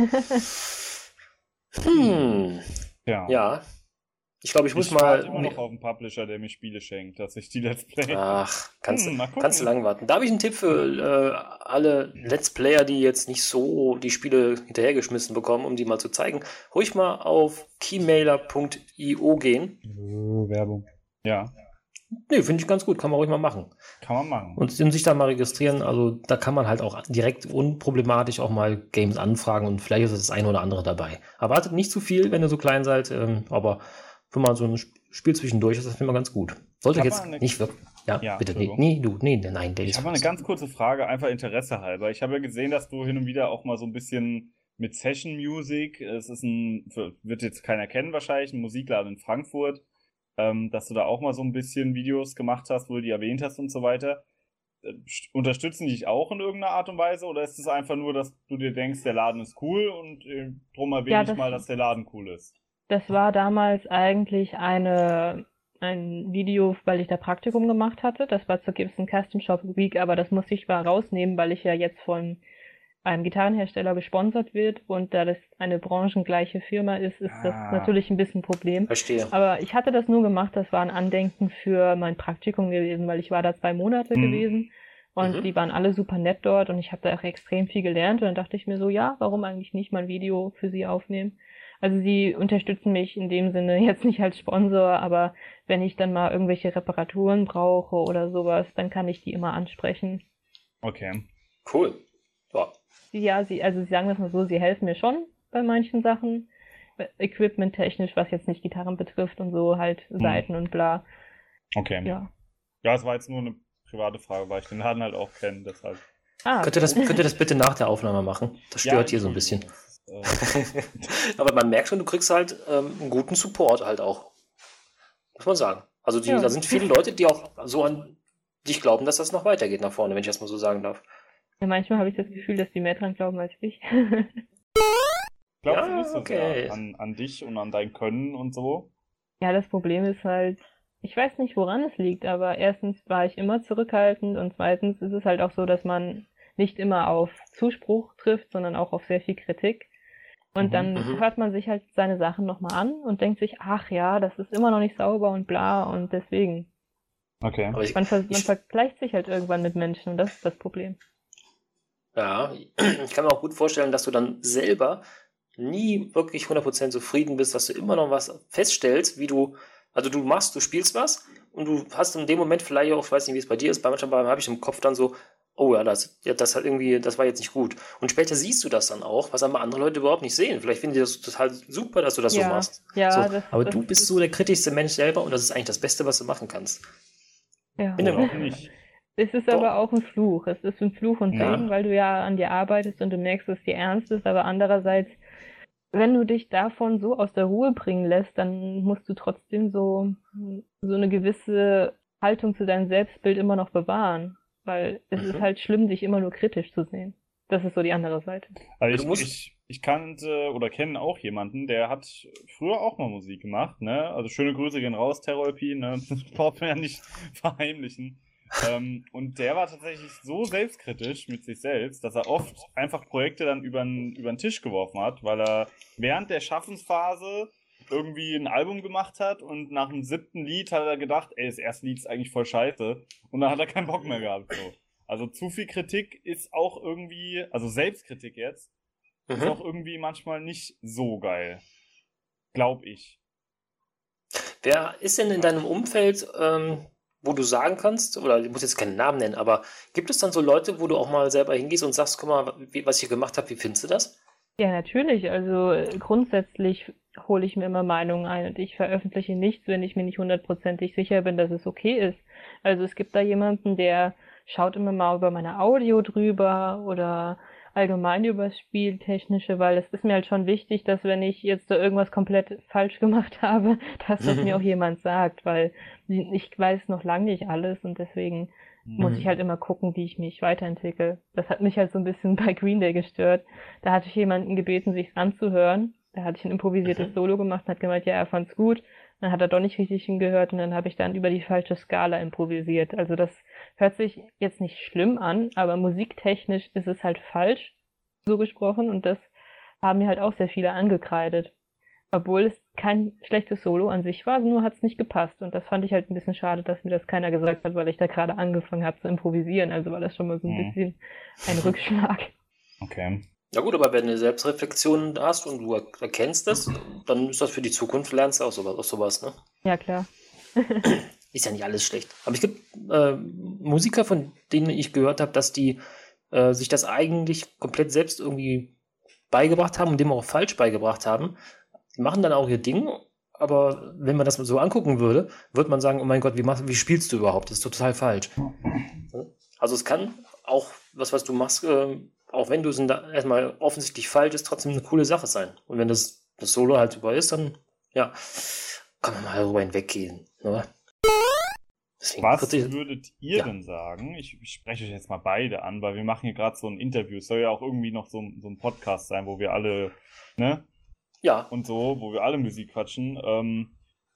Hm. Ja. Ja. Ich glaube, ich muss Ich mal. warte immer noch auf einen Publisher, der mir Spiele schenkt, dass ich die Let's Play. Ach, kannst, Hm, mal gucken. kannst du lang warten. Da habe ich einen Tipp für äh, alle Let's Player, die jetzt nicht so die Spiele hinterhergeschmissen bekommen, um die mal zu zeigen. Ruhig mal auf keymailer punkt io gehen. Oh, Werbung. Ja, Nee, finde ich ganz gut. Kann man ruhig mal machen. kann man machen. Und, und sich da mal registrieren. Also da kann man halt auch direkt unproblematisch auch mal Games anfragen und vielleicht ist das eine oder andere dabei. Erwartet nicht zu viel, wenn ihr so klein seid, ähm, aber für mal so ein Sp- Spiel zwischendurch ist das immer ganz gut. Sollte Ich hab jetzt mal eine- nicht wirklich. Ja, Ja, bitte. Nee, Entschuldigung. nee, du, nee, nein, der Ich ist. habe mal eine ganz kurze Frage, einfach Interesse halber. Ich habe ja gesehen, dass du hin und wieder auch mal so ein bisschen mit Session Music, es ist ein, wird jetzt keiner kennen wahrscheinlich, ein Musikladen in Frankfurt, ähm, dass du da auch mal so ein bisschen Videos gemacht hast, wo du die erwähnt hast und so weiter. Äh, st- Unterstützen die dich auch in irgendeiner Art und Weise oder ist es einfach nur, dass du dir denkst, der Laden ist cool und äh, drum erwähne Ja, ich das- mal, dass der Laden cool ist? Das war damals eigentlich eine, ein Video, weil ich da Praktikum gemacht hatte. Das war zur Gibson Custom Shop Week, aber das musste ich mal rausnehmen, weil ich ja jetzt von einem Gitarrenhersteller gesponsert wird und da das eine branchengleiche Firma ist, ist das Ah. natürlich ein bisschen ein Problem. Verstehe. Aber ich hatte das nur gemacht, das war ein Andenken für mein Praktikum gewesen, weil ich war da zwei Monate Mhm. gewesen und Mhm. die waren alle super nett dort und ich habe da auch extrem viel gelernt und dann dachte ich mir so, ja, warum eigentlich nicht mal ein Video für sie aufnehmen? Also sie unterstützen mich in dem Sinne jetzt nicht als Sponsor, aber wenn ich dann mal irgendwelche Reparaturen brauche oder sowas, dann kann ich die immer ansprechen. Okay. Cool. Ja. Sie- Ja, sie, also sie sagen das mal so, sie helfen mir schon bei manchen Sachen, equipment-technisch, was jetzt nicht Gitarren betrifft und so, halt Saiten und bla. Okay. Ja. Ja, es war jetzt nur eine private Frage, weil ich den Laden halt auch kenne, deshalb. Ah, Könnt ihr, das, könnt ihr das bitte nach der Aufnahme machen? Das stört hier so ein bisschen. Entschuldigung, das ist, äh, Aber man merkt schon, du kriegst halt ähm, einen guten Support halt auch. Muss man sagen. Also die, Ja. da sind viele Leute, die auch so an dich glauben, dass das noch weitergeht nach vorne, wenn ich das mal so sagen darf. ja, manchmal habe ich das Gefühl, dass die mehr dran glauben als ich. Glaubst du Ja, nicht so okay. sehr an, an dich und an dein Können und so? Ja, das Problem ist halt, ich weiß nicht, woran es liegt, aber erstens war ich immer zurückhaltend und zweitens ist es halt auch so, dass man nicht immer auf Zuspruch trifft, sondern auch auf sehr viel Kritik. Und Mhm, dann mhm. hört man sich halt seine Sachen nochmal an und denkt sich, ach ja, das ist immer noch nicht sauber und bla und deswegen. Okay. Aber ich, Man, ver man ich, vergleicht sich halt irgendwann mit Menschen und das ist das Problem. ja, ich kann mir auch gut vorstellen, dass du dann selber nie wirklich hundert Prozent zufrieden bist, dass du immer noch was feststellst, wie du, also du machst, du spielst was und du hast in dem Moment vielleicht auch, ich weiß nicht, wie es bei dir ist, bei manchen habe ich im Kopf dann so, oh ja, das, ja, das hat irgendwie, das war jetzt nicht gut. Und später siehst du das dann auch, was aber andere Leute überhaupt nicht sehen. Vielleicht finden die das total super, dass du das so Ja, machst. ja, so, das- aber das du bist ist- so der kritischste Mensch selber und das ist eigentlich das Beste, was du machen kannst. Ja. Bin Oder auch nicht. Es ist Doch. aber auch ein Fluch. Es ist ein Fluch und Ja. Segen, weil du ja an dir arbeitest und du merkst, dass es dir ernst ist, aber andererseits, wenn du dich davon so aus der Ruhe bringen lässt, dann musst du trotzdem so, so eine gewisse Haltung zu deinem Selbstbild immer noch bewahren, weil es Mhm. ist halt schlimm, dich immer nur kritisch zu sehen. Das ist so die andere Seite. Also Du musst- ich, ich, ich kannte oder kenne auch jemanden, der hat früher auch mal Musik gemacht, ne? Also schöne Grüße gehen raus, Terror-L P, ne? Das braucht man ja nicht verheimlichen. ähm, und der war tatsächlich so selbstkritisch mit sich selbst, dass er oft einfach Projekte dann über den Tisch geworfen hat, weil er während der Schaffensphase irgendwie ein Album gemacht hat und nach dem siebten Lied hat er gedacht, ey, das erste Lied ist eigentlich voll scheiße. Und dann hat er keinen Bock mehr gehabt. So. Also zu viel Kritik ist auch irgendwie, also Selbstkritik jetzt, ist Mhm. auch irgendwie manchmal nicht so geil. Glaub ich. Wer ist denn in deinem Umfeld, ähm, wo du sagen kannst, oder ich muss jetzt keinen Namen nennen, aber gibt es dann so Leute, wo du auch mal selber hingehst und sagst, guck mal, wie, was ich gemacht habe, wie findest du das? Ja, natürlich. Also äh, grundsätzlich hole ich mir immer Meinungen ein und ich veröffentliche nichts, wenn ich mir nicht hundertprozentig sicher bin, dass es okay ist. Also es gibt da jemanden, der schaut immer mal über meine Audio drüber oder allgemein über das Spieltechnische, weil es ist mir halt schon wichtig, dass wenn ich jetzt da irgendwas komplett falsch gemacht habe, dass das mir auch jemand sagt, weil ich weiß noch lange nicht alles und deswegen muss ich halt immer gucken, wie ich mich weiterentwickle. Das hat mich halt so ein bisschen bei Green Day gestört. Da hatte ich jemanden gebeten, sich's anzuhören. Da hatte ich ein improvisiertes Solo gemacht und hat gemeint, ja, er fand's gut. Dann hat er doch nicht richtig hingehört und dann habe ich dann über die falsche Skala improvisiert. Also das hört sich jetzt nicht schlimm an, aber musiktechnisch ist es halt falsch so gesprochen und das haben mir halt auch sehr viele angekreidet. Obwohl es kein schlechtes Solo an sich war, nur hat es nicht gepasst. Und das fand ich halt ein bisschen schade, dass mir das keiner gesagt hat, weil ich da gerade angefangen habe zu improvisieren. Also war das schon mal so ein Mhm. bisschen ein Rückschlag. Okay. Ja gut, aber wenn du eine Selbstreflexion hast und du er- erkennst das, dann ist das für die Zukunft, lernst du auch sowas, auch sowas, ne? Ja, klar. Ist ja nicht alles schlecht. Aber es gibt äh, Musiker, von denen ich gehört habe, dass die äh, sich das eigentlich komplett selbst irgendwie beigebracht haben und dem auch falsch beigebracht haben. Die machen dann auch ihr Ding, aber wenn man das so angucken würde, würde man sagen, oh mein Gott, wie, machst, wie spielst du überhaupt? Das ist total falsch. Also es kann auch, was, was du machst, äh, auch wenn du es in der- erstmal offensichtlich falsch ist, trotzdem eine coole Sache sein. Und wenn das, das Solo halt super ist, dann ja, kann man mal darüber hinweggehen. Ne? Deswegen Was würde ich- würdet ihr Ja. denn sagen? Ich, ich spreche euch jetzt mal beide an, weil wir machen hier gerade so ein Interview. Es soll ja auch irgendwie noch so, ein- so ein Podcast sein, wo wir alle, ne, ja, und so, wo wir alle Musik quatschen. Ähm,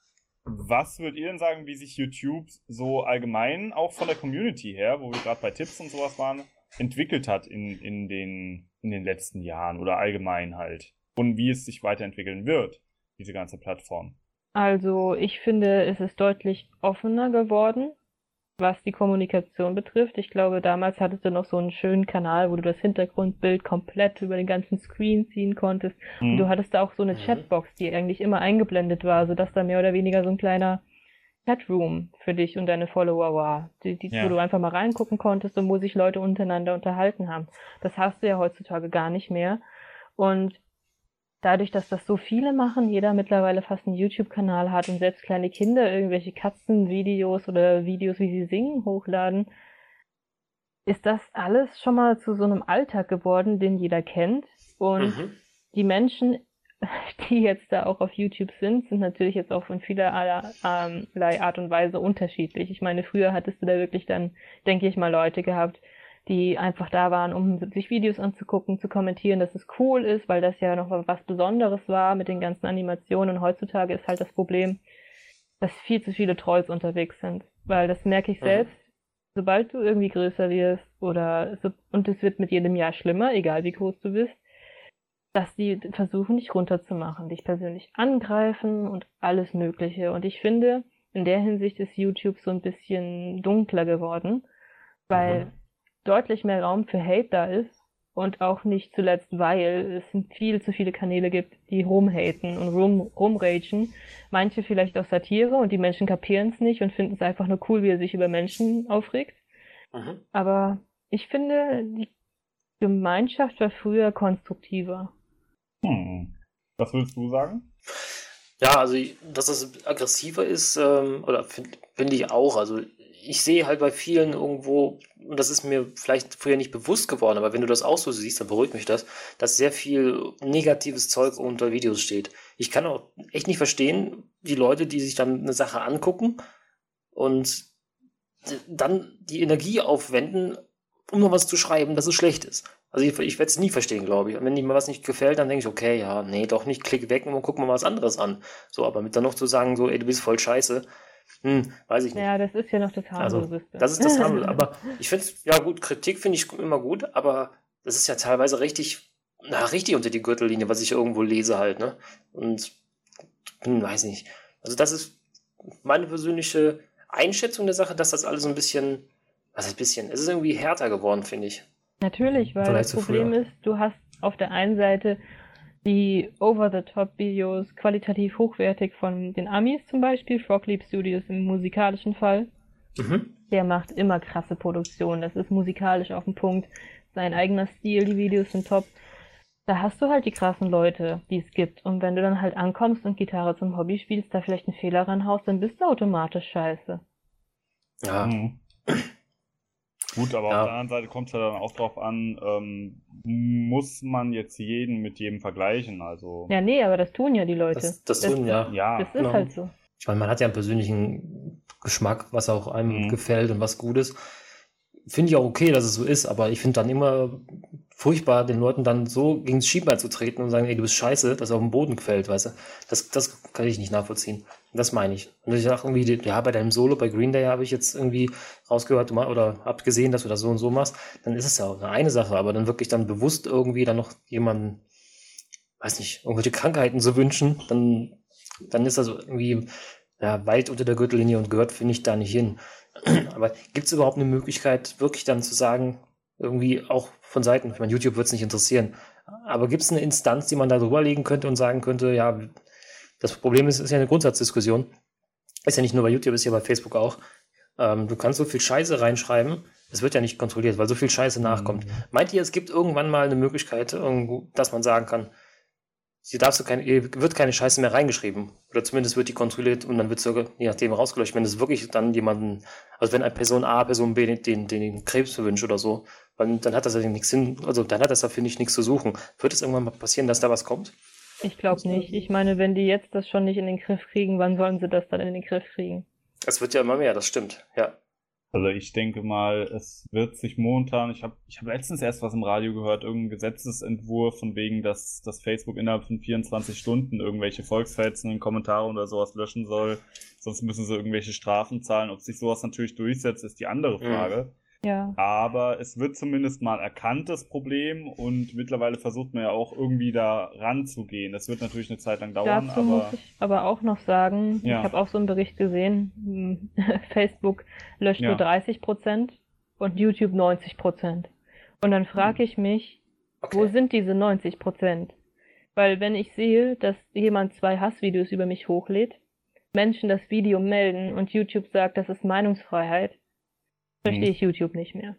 was würdet ihr denn sagen, wie sich YouTube so allgemein, auch von der Community her, wo wir gerade bei Tipps und sowas waren, entwickelt hat in, in, den, in den letzten Jahren oder allgemein halt? Und wie es sich weiterentwickeln wird, diese ganze Plattform? Also ich finde, es ist deutlich offener geworden, was die Kommunikation betrifft. Ich glaube, damals hattest du noch so einen schönen Kanal, wo du das Hintergrundbild komplett über den ganzen Screen ziehen konntest. Und du hattest da auch so eine Mhm. Chatbox, die eigentlich immer eingeblendet war, sodass da mehr oder weniger so ein kleiner Chatroom für dich und deine Follower war, die, die, Ja. wo du einfach mal reingucken konntest und wo sich Leute untereinander unterhalten haben. Das hast du ja heutzutage gar nicht mehr. Und dadurch, dass das so viele machen, jeder mittlerweile fast einen YouTube-Kanal hat und selbst kleine Kinder irgendwelche Katzenvideos oder Videos, wie sie singen, hochladen, ist das alles schon mal zu so einem Alltag geworden, den jeder kennt. Und Mhm. die Menschen, die jetzt da auch auf YouTube sind, sind natürlich jetzt auch in vielerlei ähm, Art und Weise unterschiedlich. Ich meine, früher hattest du da wirklich dann, denke ich mal, Leute gehabt, die einfach da waren, um sich Videos anzugucken, zu kommentieren, dass es cool ist, weil das ja noch was Besonderes war mit den ganzen Animationen. Und heutzutage ist halt das Problem, dass viel zu viele Trolls unterwegs sind. Weil das merke ich Mhm. selbst, sobald du irgendwie größer wirst oder so, und es wird mit jedem Jahr schlimmer, egal wie groß du bist, dass die versuchen, dich runterzumachen, dich persönlich angreifen und alles Mögliche. Und ich finde, in der Hinsicht ist YouTube so ein bisschen dunkler geworden, weil Mhm. deutlich mehr Raum für Hate da ist und auch nicht zuletzt, weil es viel zu viele Kanäle gibt, die rumhaten und rum, rumragen. Manche vielleicht aus Satire und die Menschen kapieren es nicht und finden es einfach nur cool, wie er sich über Menschen aufregt. Mhm. Aber ich finde, die Gemeinschaft war früher konstruktiver. Hm. Was würdest du sagen? Ja, also ich- dass das aggressiver ist, ähm, oder finde find ich auch. Also ich sehe halt bei vielen irgendwo, und das ist mir vielleicht früher nicht bewusst geworden, aber wenn du das auch so siehst, dann beruhigt mich das, dass sehr viel negatives Zeug unter Videos steht. Ich kann auch echt nicht verstehen, die Leute, die sich dann eine Sache angucken und d- dann die Energie aufwenden, um noch was zu schreiben, dass es schlecht ist. Also ich, ich werde es nie verstehen, glaube ich. Und wenn mir was nicht gefällt, dann denke ich, okay, ja, nee, doch nicht, klick weg und guck mal was anderes an. So, aber mit dann noch zu sagen, so, ey, du bist voll scheiße, hm, weiß ich nicht. Ja, das ist ja noch das Also, harmloseste. das ist das Harmlose. Aber ich finde es, ja gut, Kritik finde ich immer gut, aber das ist ja teilweise richtig, na, richtig unter die Gürtellinie, was ich irgendwo lese halt, ne? Und, hm, weiß nicht. Also das ist meine persönliche Einschätzung der Sache, dass das alles so ein bisschen, was heißt bisschen, es ist irgendwie härter geworden, finde ich. Natürlich, weil Vielleicht das zu Problem früher. ist, du hast auf der einen Seite die Over-the-Top-Videos qualitativ hochwertig von den Amis zum Beispiel, Frog Leap Studios im musikalischen Fall. Mhm. Der macht immer krasse Produktionen. Das ist musikalisch auf den Punkt. Sein eigener Stil, die Videos sind top. Da hast du halt die krassen Leute, die es gibt. Und wenn du dann halt ankommst und Gitarre zum Hobby spielst, da vielleicht einen Fehler ranhaust, dann bist du automatisch scheiße. Ja. Mhm. Gut, aber Ja. auf der anderen Seite kommt es ja dann auch drauf an, ähm, muss man jetzt jeden mit jedem vergleichen, also. Ja, nee, aber das tun ja die Leute. Das, das tun, ja. Ja, Das ist genau. halt so. Ich meine, man hat ja einen persönlichen Geschmack, was auch einem Mhm. gefällt und was gut ist. Finde ich auch okay, dass es so ist, aber ich finde dann immer furchtbar, den Leuten dann so gegen das Schienbein zu treten und sagen, ey, du bist scheiße, dass er auf den Boden gefällt, weißt du. Das, das kann ich nicht nachvollziehen. Das meine ich. Und ich sage irgendwie, ja, bei deinem Solo, bei Green Day habe ich jetzt irgendwie rausgehört oder habt gesehen, dass du das so und so machst, dann ist es ja auch eine Sache, aber dann wirklich dann bewusst irgendwie dann noch jemanden, weiß nicht, irgendwelche Krankheiten zu wünschen, dann, dann ist das irgendwie ja, weit unter der Gürtellinie und gehört, finde ich, da nicht hin. Aber gibt es überhaupt eine Möglichkeit, wirklich dann zu sagen, irgendwie auch von Seiten, ich meine, YouTube wird es nicht interessieren, aber gibt es eine Instanz, die man da drüber legen könnte und sagen könnte, ja, das Problem ist, ist ja eine Grundsatzdiskussion, ist ja nicht nur bei YouTube, ist ja bei Facebook auch. Ähm, du kannst so viel Scheiße reinschreiben, es wird ja nicht kontrolliert, weil so viel Scheiße nachkommt. Mhm. Meint ihr, es gibt irgendwann mal eine Möglichkeit, irgendwo, dass man sagen kann, hier darfst du keine, hier wird keine Scheiße mehr reingeschrieben. Oder zumindest wird die kontrolliert und dann wird sogar, je nachdem, rausgelöscht. Wenn es wirklich dann jemanden, also wenn eine Person A, Person B den, den, den Krebs wünscht oder so, dann, dann hat das ja nichts hin, also dann hat das da, finde ich, nichts zu suchen. Wird es irgendwann mal passieren, dass da was kommt? Ich glaube nicht. Ich meine, wenn die jetzt das schon nicht in den Griff kriegen, wann sollen sie das dann in den Griff kriegen? Es wird ja immer mehr, das stimmt, ja. Also ich denke mal, es wird sich momentan, ich habe ich hab letztens erst was im Radio gehört, irgendein Gesetzesentwurf von wegen, dass, dass Facebook innerhalb von vierundzwanzig Stunden irgendwelche volksverhetzenden Kommentare oder sowas löschen soll. Sonst müssen sie irgendwelche Strafen zahlen. Ob sich sowas natürlich durchsetzt, ist die andere Frage. Mhm. Ja. Aber es wird zumindest mal erkannt, das Problem, und mittlerweile versucht man ja auch irgendwie da ranzugehen. Das wird natürlich eine Zeit lang dauern, Dazu aber muss ich aber auch noch sagen, Ja. ich habe auch so einen Bericht gesehen, hm, Facebook löscht Ja. nur dreißig Prozent und YouTube neunzig Prozent. Und dann frage ich mich, wo Okay. sind diese neunzig Prozent? Weil wenn ich sehe, dass jemand zwei Hassvideos über mich hochlädt, Menschen das Video melden und YouTube sagt, das ist Meinungsfreiheit, verstehe Mhm. ich YouTube nicht mehr.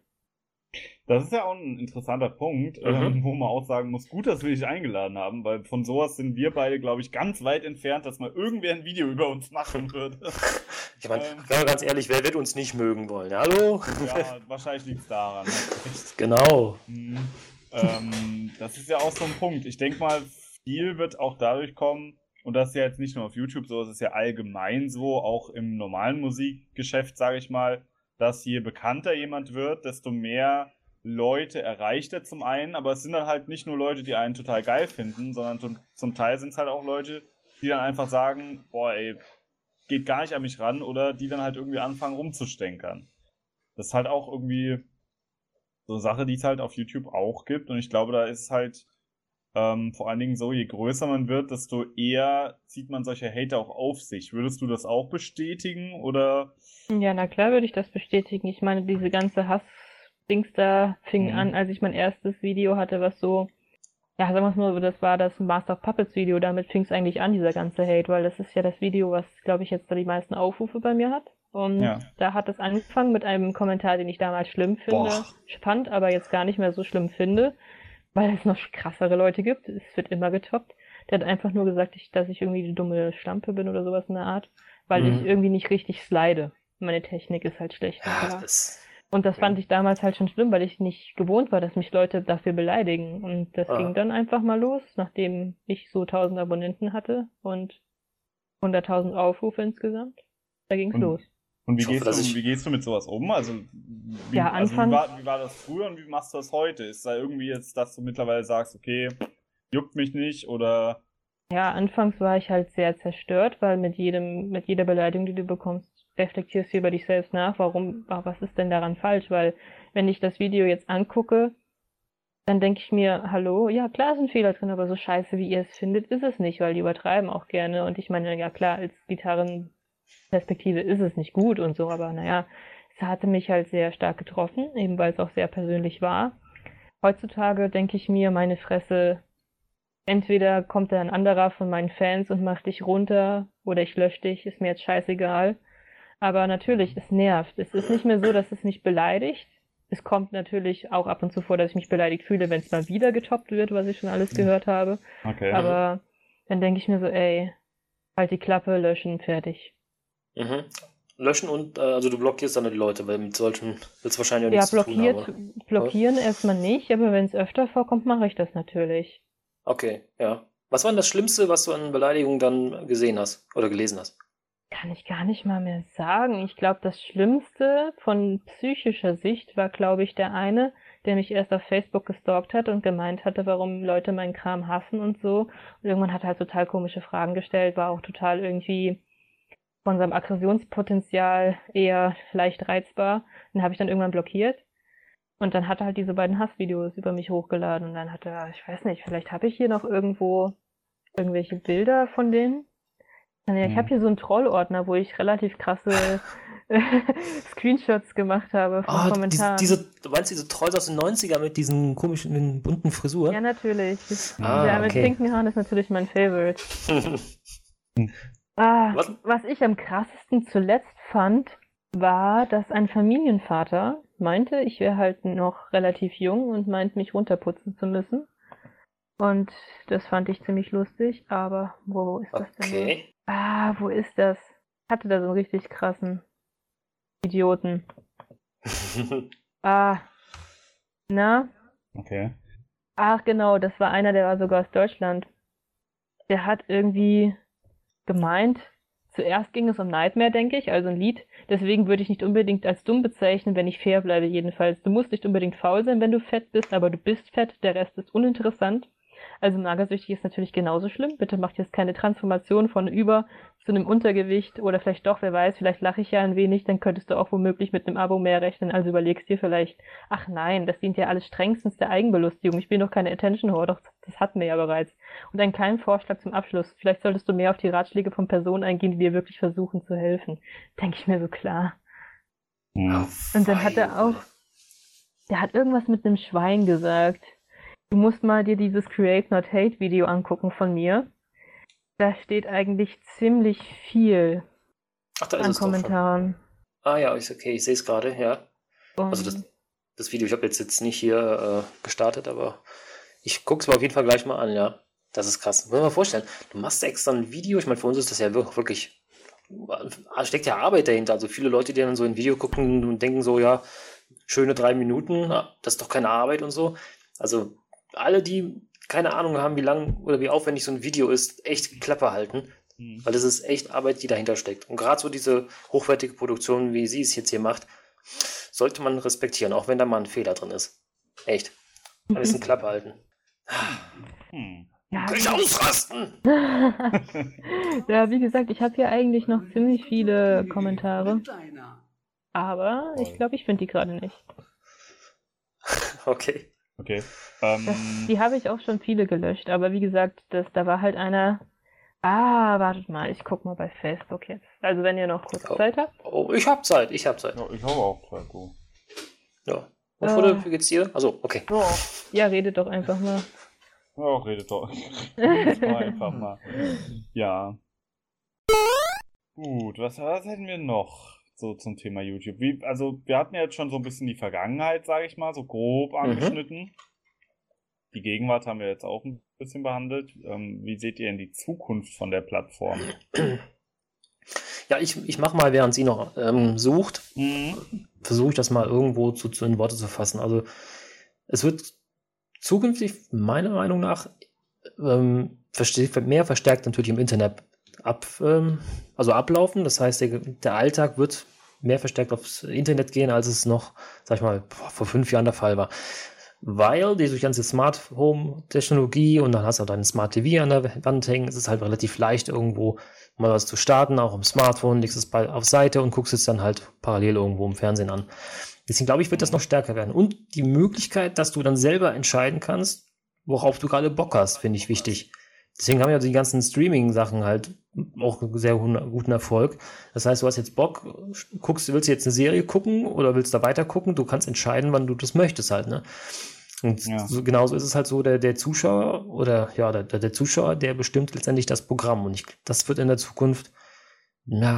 das ist ja auch ein interessanter Punkt, Mhm. ähm, wo man auch sagen muss, gut, dass wir dich eingeladen haben, weil von sowas sind wir beide, glaube ich, ganz weit entfernt, dass mal irgendwer ein Video über uns machen würde. Ich meine, Ähm. sagen wir ganz ehrlich, wer wird uns nicht mögen wollen? Hallo? Ja, wahrscheinlich liegt es daran. Genau. Mhm. ähm, das ist ja auch so ein Punkt. Ich denke mal, viel wird auch dadurch kommen, und das ist ja jetzt nicht nur auf YouTube so, es ist ja allgemein so, auch im normalen Musikgeschäft, sage ich mal, dass je bekannter jemand wird, desto mehr Leute erreicht er zum einen, aber es sind dann halt nicht nur Leute, die einen total geil finden, sondern zum, zum Teil sind es halt auch Leute, die dann einfach sagen, boah ey, geht gar nicht an mich ran, oder die dann halt irgendwie anfangen rumzustänkern. Das ist halt auch irgendwie so eine Sache, die es halt auf YouTube auch gibt, und ich glaube, da ist halt ähm, vor allen Dingen so, je größer man wird, desto eher zieht man solche Hater auch auf sich. Würdest du das auch bestätigen, oder? Ja, na klar würde ich das bestätigen. Ich meine, diese ganze Hass-Dings da fing Mhm. an, als ich mein erstes Video hatte, was so, ja, sagen wir es mal, das war das Master of Puppets Video. Damit fing es eigentlich an, dieser ganze Hate, weil das ist ja das Video, was, glaube ich, jetzt da die meisten Aufrufe bei mir hat. Und Ja. da hat es angefangen mit einem Kommentar, den ich damals schlimm finde, Boah. fand, aber jetzt gar nicht mehr so schlimm finde, weil es noch krassere Leute gibt. Es wird immer getoppt. Der hat einfach nur gesagt, ich, dass ich irgendwie die dumme Schlampe bin oder sowas in der Art, weil Mhm. ich irgendwie nicht richtig slide. Meine Technik ist halt schlecht. Ja, klar. das, Und das fand ich damals halt schon schlimm, weil ich nicht gewohnt war, dass mich Leute dafür beleidigen. Und das Ah. ging dann einfach mal los, nachdem ich so tausend Abonnenten hatte und hunderttausend Aufrufe insgesamt. Da ging's Und- los. Und wie Ich hoffe, gehst, dass du, ich- wie gehst du mit sowas um? Also, wie, Ja, also wie, anfangs- war, wie war das früher und wie machst du das heute? Ist da irgendwie jetzt, dass du mittlerweile sagst, okay, juckt mich nicht, oder? Ja, anfangs war ich halt sehr zerstört, weil mit jedem, mit jeder Beleidigung, die du bekommst, reflektierst du über dich selbst nach, warum, ah, was ist denn daran falsch? Weil, wenn ich das Video jetzt angucke, dann denke ich mir, hallo, ja klar sind Fehler drin, aber so scheiße, wie ihr es findet, ist es nicht, weil die übertreiben auch gerne. Und ich meine, ja klar, als Gitarrenperspektive ist es nicht gut und so, aber naja, es hatte mich halt sehr stark getroffen, eben weil es auch sehr persönlich war. Heutzutage denke ich mir, meine Fresse, entweder kommt da ein anderer von meinen Fans und macht dich runter oder ich lösche dich, ist mir jetzt scheißegal. Aber natürlich, es nervt. Es ist nicht mehr so, dass es mich beleidigt. Es kommt natürlich auch ab und zu vor, dass ich mich beleidigt fühle, wenn es mal wieder getoppt wird, was ich schon alles gehört habe. Okay. Aber dann denke ich mir so, ey, halt die Klappe, löschen, fertig. Mhm. Löschen und, äh, also du blockierst dann die Leute, weil mit solchen wird es wahrscheinlich auch Ja, nichts zu tun blockiert, haben. blockieren erstmal nicht, aber wenn es öfter vorkommt, mache ich das natürlich. Okay, ja. Was war denn das Schlimmste, was du an Beleidigungen dann gesehen hast oder gelesen hast? Kann ich gar nicht mal mehr sagen. Ich glaube, das Schlimmste von psychischer Sicht war, glaube ich, der eine, der mich erst auf Facebook gestalkt hat und gemeint hatte, warum Leute meinen Kram hassen und so. Und irgendwann hat er halt total komische Fragen gestellt, war auch total irgendwie von seinem Aggressionspotenzial eher leicht reizbar. Den habe ich dann irgendwann blockiert. Und dann hat er halt diese beiden Hassvideos über mich hochgeladen. Und dann hat er, ich weiß nicht, vielleicht habe ich hier noch irgendwo irgendwelche Bilder von denen. Ja, ich Hm. habe hier so einen Trollordner, wo ich relativ krasse Screenshots gemacht habe von Ah, diese, Kommentaren. diese, du meinst diese Trolls aus den neunziger mit diesen komischen, mit den bunten Frisuren? Ja, natürlich. Ah, Der mit okay. pinken Haaren ist natürlich mein Favorite. Ah, Was? was ich am krassesten zuletzt fand, war, dass ein Familienvater meinte, ich wäre halt noch relativ jung und meint, mich runterputzen zu müssen. Und das fand ich ziemlich lustig, aber wo ist das denn? noch? Okay. Ah, wo ist das? Ich hatte da so einen richtig krassen Idioten. Ah, na? Okay. Ach genau, das war einer, der war sogar aus Deutschland. Der hat irgendwie gemeint, zuerst ging es um Nightmare, denke ich, also ein Lied. Deswegen würde ich nicht unbedingt als dumm bezeichnen, wenn ich fair bleibe jedenfalls. Du musst nicht unbedingt faul sein, wenn du fett bist, aber du bist fett, der Rest ist uninteressant. Also magersüchtig ist natürlich genauso schlimm. Bitte macht jetzt keine Transformation von über zu einem Untergewicht oder vielleicht doch, wer weiß, vielleicht lache ich ja ein wenig, dann könntest du auch womöglich mit einem Abo mehr rechnen. Also überlegst dir vielleicht, ach nein, das dient ja alles strengstens der Eigenbelustigung. Ich bin doch keine Attention Whore, doch das hatten wir ja bereits. Und einen kleinen Vorschlag zum Abschluss. Vielleicht solltest du mehr auf die Ratschläge von Personen eingehen, die dir wirklich versuchen zu helfen. Denke ich mir so klar. Hm. Und dann hat er auch, der hat irgendwas mit einem Schwein gesagt. Du musst mal dir dieses Create Not Hate Video angucken von mir. Da steht eigentlich ziemlich viel Ach, da ist an es doch schon. Kommentaren. Ah ja, ist okay, ich sehe es gerade, ja. Und Also das, das Video, ich habe jetzt, jetzt nicht hier äh, gestartet, aber ich gucke es mir auf jeden Fall gleich mal an, ja. Das ist krass. Muss man mal vorstellen, du machst extra ein Video, ich meine, für uns ist das ja wir- wirklich, da steckt ja Arbeit dahinter. Also viele Leute, die dann so ein Video gucken und denken so, ja, schöne drei Minuten, das ist doch keine Arbeit und so. Also alle, die keine Ahnung haben, wie lang oder wie aufwendig so ein Video ist, echt Klappe halten. Hm. Weil das ist echt Arbeit, die dahinter steckt. Und gerade so diese hochwertige Produktion, wie sie es jetzt hier macht, sollte man respektieren, auch wenn da mal ein Fehler drin ist. Echt. Ein bisschen Klappe halten. Hm. ja, Kann ich ausrasten? ja, wie gesagt, ich habe hier eigentlich noch ziemlich viele Kommentare. Aber ich glaube, ich finde die gerade nicht. Okay. Okay. Das, Ähm, die habe ich auch schon viele gelöscht. Aber wie gesagt, das, da war halt einer. Ah, wartet mal, ich guck mal bei Facebook jetzt. Also wenn ihr noch kurz Oh. Zeit habt. Oh, ich hab Zeit, ich hab Zeit. ja, ich habe auch Zeit, du. Ja. Und Äh. Fude, wie geht's dir? Also, okay. So, ja, redet doch einfach mal. Ja, redet doch. Redet doch einfach mal. Ja. Gut, was, was hätten wir noch so zum Thema YouTube? Wie, also, wir hatten ja jetzt schon so ein bisschen die Vergangenheit, sage ich mal, so grob angeschnitten. Die Gegenwart haben wir jetzt auch ein bisschen behandelt. Ähm, wie seht ihr denn die Zukunft von der Plattform? Ja, ich, ich mach mal, während sie noch ähm, sucht, Mhm. versuche ich das mal irgendwo zu, zu in Worte zu fassen. Also es wird zukünftig meiner Meinung nach ähm, verste- mehr verstärkt natürlich im Internet ab, ähm, also ablaufen. Das heißt, der, der Alltag wird mehr verstärkt aufs Internet gehen, als es noch, sag ich mal, boah, vor fünf Jahren der Fall war. Weil diese ganze Smart Home Technologie und dann hast du auch deinen Smart T V an der Wand hängen, es ist halt relativ leicht irgendwo mal was zu starten, auch im Smartphone, legst es bei, auf Seite und guckst es dann halt parallel irgendwo im Fernsehen an. Deswegen glaube ich, wird das noch stärker werden. Und die Möglichkeit, dass du dann selber entscheiden kannst, worauf du gerade Bock hast, finde ich wichtig. Deswegen haben ja die ganzen Streaming-Sachen halt auch einen sehr guten Erfolg. Das heißt, du hast jetzt Bock, guckst, willst du jetzt eine Serie gucken oder willst da weiter gucken? Du kannst entscheiden, wann du das möchtest halt, ne? Und Ja. so, genauso ist es halt so, der, der Zuschauer oder ja, der, der Zuschauer, der bestimmt letztendlich das Programm. Und ich, das wird in der Zukunft, ja,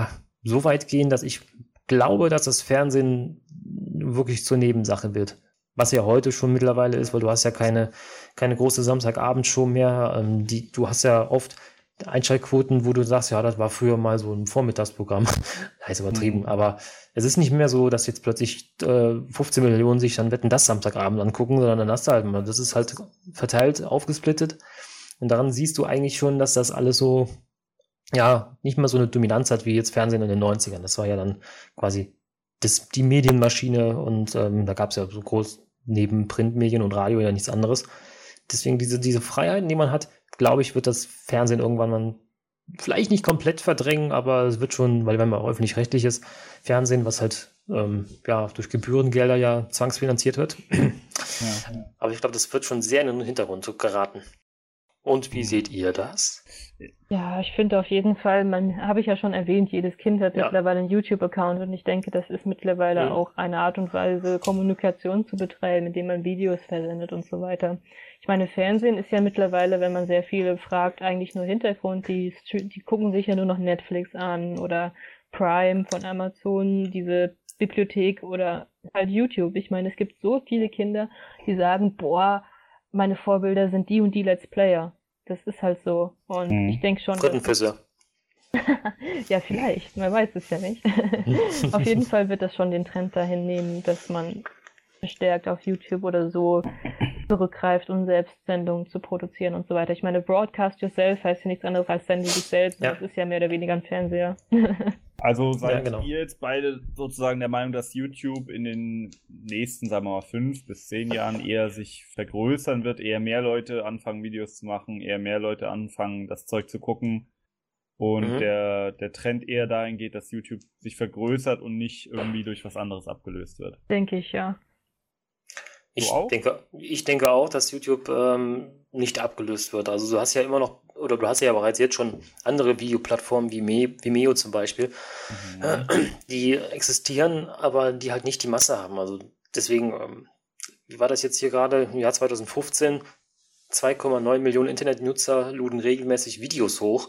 so weit gehen, dass ich glaube, dass das Fernsehen wirklich zur Nebensache wird. Was ja heute schon mittlerweile ist, weil du hast ja keine, keine große Samstagabendshow mehr. Ähm, die, du hast ja oft Einschaltquoten, wo du sagst, ja, das war früher mal so ein Vormittagsprogramm. Heißt übertrieben, mhm. aber es ist nicht mehr so, dass jetzt plötzlich äh, fünfzehn Millionen sich dann Wetten, das Samstagabend angucken, sondern dann hast du halt mal, das ist halt verteilt, aufgesplittet. Und daran siehst du eigentlich schon, dass das alles so, ja, nicht mehr so eine Dominanz hat wie jetzt Fernsehen in den neunzigern. Das war ja dann quasi das, die Medienmaschine und ähm, da gab es ja so groß neben Printmedien und Radio ja nichts anderes. Deswegen diese, diese Freiheiten, die man hat, glaube ich, wird das Fernsehen irgendwann mal vielleicht nicht komplett verdrängen, aber es wird schon, weil wenn man öffentlich-rechtliches Fernsehen, was halt ähm, ja durch Gebührengelder ja zwangsfinanziert wird. Ja, ja. Aber ich glaube, das wird schon sehr in den Hintergrund geraten. Und wie seht ihr das? Ja, ich finde auf jeden Fall, man, habe ich ja schon erwähnt, jedes Kind hat ja. mittlerweile einen YouTube-Account und ich denke, das ist mittlerweile mhm. auch eine Art und Weise, Kommunikation zu betreiben, indem man Videos versendet und so weiter. Ich meine, Fernsehen ist ja mittlerweile, wenn man sehr viele fragt, eigentlich nur Hintergrund. Die, die gucken sich ja nur noch Netflix an oder Prime von Amazon, diese Bibliothek oder halt YouTube. Ich meine, es gibt so viele Kinder, die sagen, boah, meine Vorbilder sind die und die Let's Player. Das ist halt so. Und hm. ich denke schon, Frittenfisser. Ja, vielleicht. Man weiß es ja nicht. Auf jeden Fall wird das schon den Trend dahin nehmen, dass man verstärkt auf YouTube oder so zurückgreift, um selbst Sendungen zu produzieren und so weiter. Ich meine, Broadcast Yourself heißt ja nichts anderes als Sende dich selbst. Ja. Das ist ja mehr oder weniger ein Fernseher. Also seid ja, genau. ihr jetzt beide sozusagen der Meinung, dass YouTube in den nächsten, sagen wir mal, fünf bis zehn Jahren eher sich vergrößern wird, eher mehr Leute anfangen, Videos zu machen, eher mehr Leute anfangen, das Zeug zu gucken und mhm. der, der Trend eher dahin geht, dass YouTube sich vergrößert und nicht irgendwie durch was anderes abgelöst wird? Denke ich, ja. Ich denke, ich denke auch, dass YouTube ähm, nicht abgelöst wird. Also du hast ja immer noch, oder du hast ja bereits jetzt schon andere Videoplattformen wie Me- Vimeo zum Beispiel, mhm. äh, die existieren, aber die halt nicht die Masse haben. Also deswegen, ähm, wie war das jetzt hier gerade im Jahr zwanzig fünfzehn? zwei Komma neun Millionen Internetnutzer luden regelmäßig Videos hoch.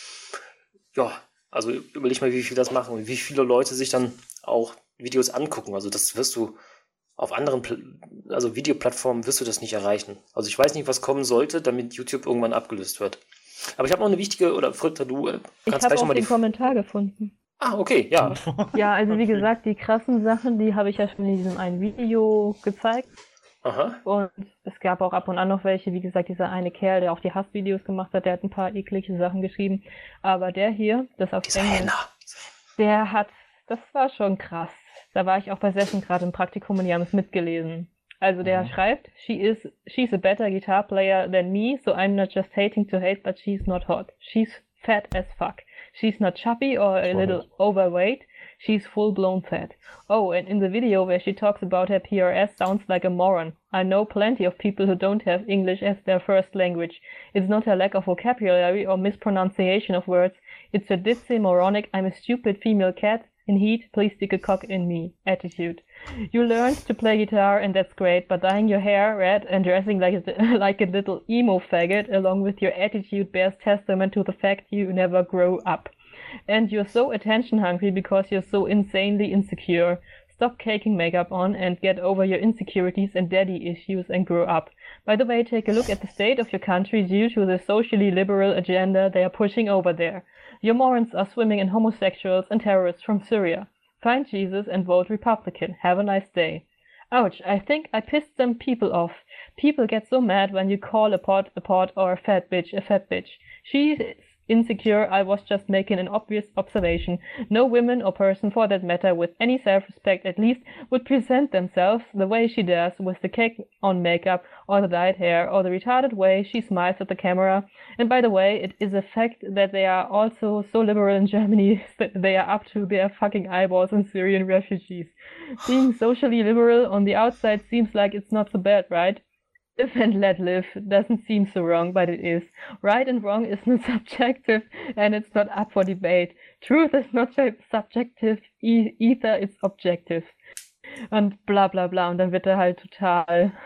Ja, also überleg mal, wie viel das machen und wie viele Leute sich dann auch Videos angucken. Also das wirst du auf anderen, also Videoplattformen wirst du das nicht erreichen. Also ich weiß nicht, was kommen sollte, damit YouTube irgendwann abgelöst wird. Aber ich habe noch eine wichtige, oder Fritter, du kannst ich gleich habe schon auch mal den die... Kommentar gefunden. Ah, okay, ja. Ja, also wie gesagt, die krassen Sachen, die habe ich ja schon in diesem einen Video gezeigt. Aha. Und es gab auch ab und an noch welche, wie gesagt, dieser eine Kerl, der auch die Hassvideos gemacht hat, der hat ein paar eklige Sachen geschrieben. Aber der hier, das auf Dieser Englisch, Henner. der hat, das war schon krass. Da war ich auch bei Session gerade im Praktikum und die haben es mitgelesen. Also der mhm. schreibt, she is, she's a better guitar player than me, so I'm not just hating to hate, but she's not hot. She's fat as fuck. She's not chubby or a little overweight. She's full-blown fat. Oh, and in the video where she talks about her P R S sounds like a moron. I know plenty of people who don't have English as their first language. It's not her lack of vocabulary or mispronunciation of words. It's her ditzy, moronic, I'm a stupid female cat. In heat, please stick a cock in me attitude. You learned to play guitar and that's great, but dyeing your hair red and dressing like a, like a little emo faggot along with your attitude bears testament to the fact you never grow up. And you're so attention hungry because you're so insanely insecure. Stop caking makeup on and get over your insecurities and daddy issues and grow up. By the way, take a look at the state of your country due to the socially liberal agenda they are pushing over there. Your morons are swimming in homosexuals and terrorists from Syria. Find Jesus and vote Republican. Have a nice day. Ouch, I think I pissed some people off. People get so mad when you call a pot a pot or a fat bitch a fat bitch. She's insecure, I was just making an obvious observation. No woman or person for that matter with any self-respect at least would present themselves the way she does with the cake on makeup or the dyed hair or the retarded way she smiles at the camera. And by the way, it is a fact that they are also so liberal in Germany that they are up to their fucking eyeballs in Syrian refugees. Being socially liberal on the outside seems like it's not so bad, right? Live and let live doesn't seem so wrong, but it is. Right and wrong is not subjective and it's not up for debate. Truth is not subjective, either it's objective. Und bla bla bla. Und dann wird er halt total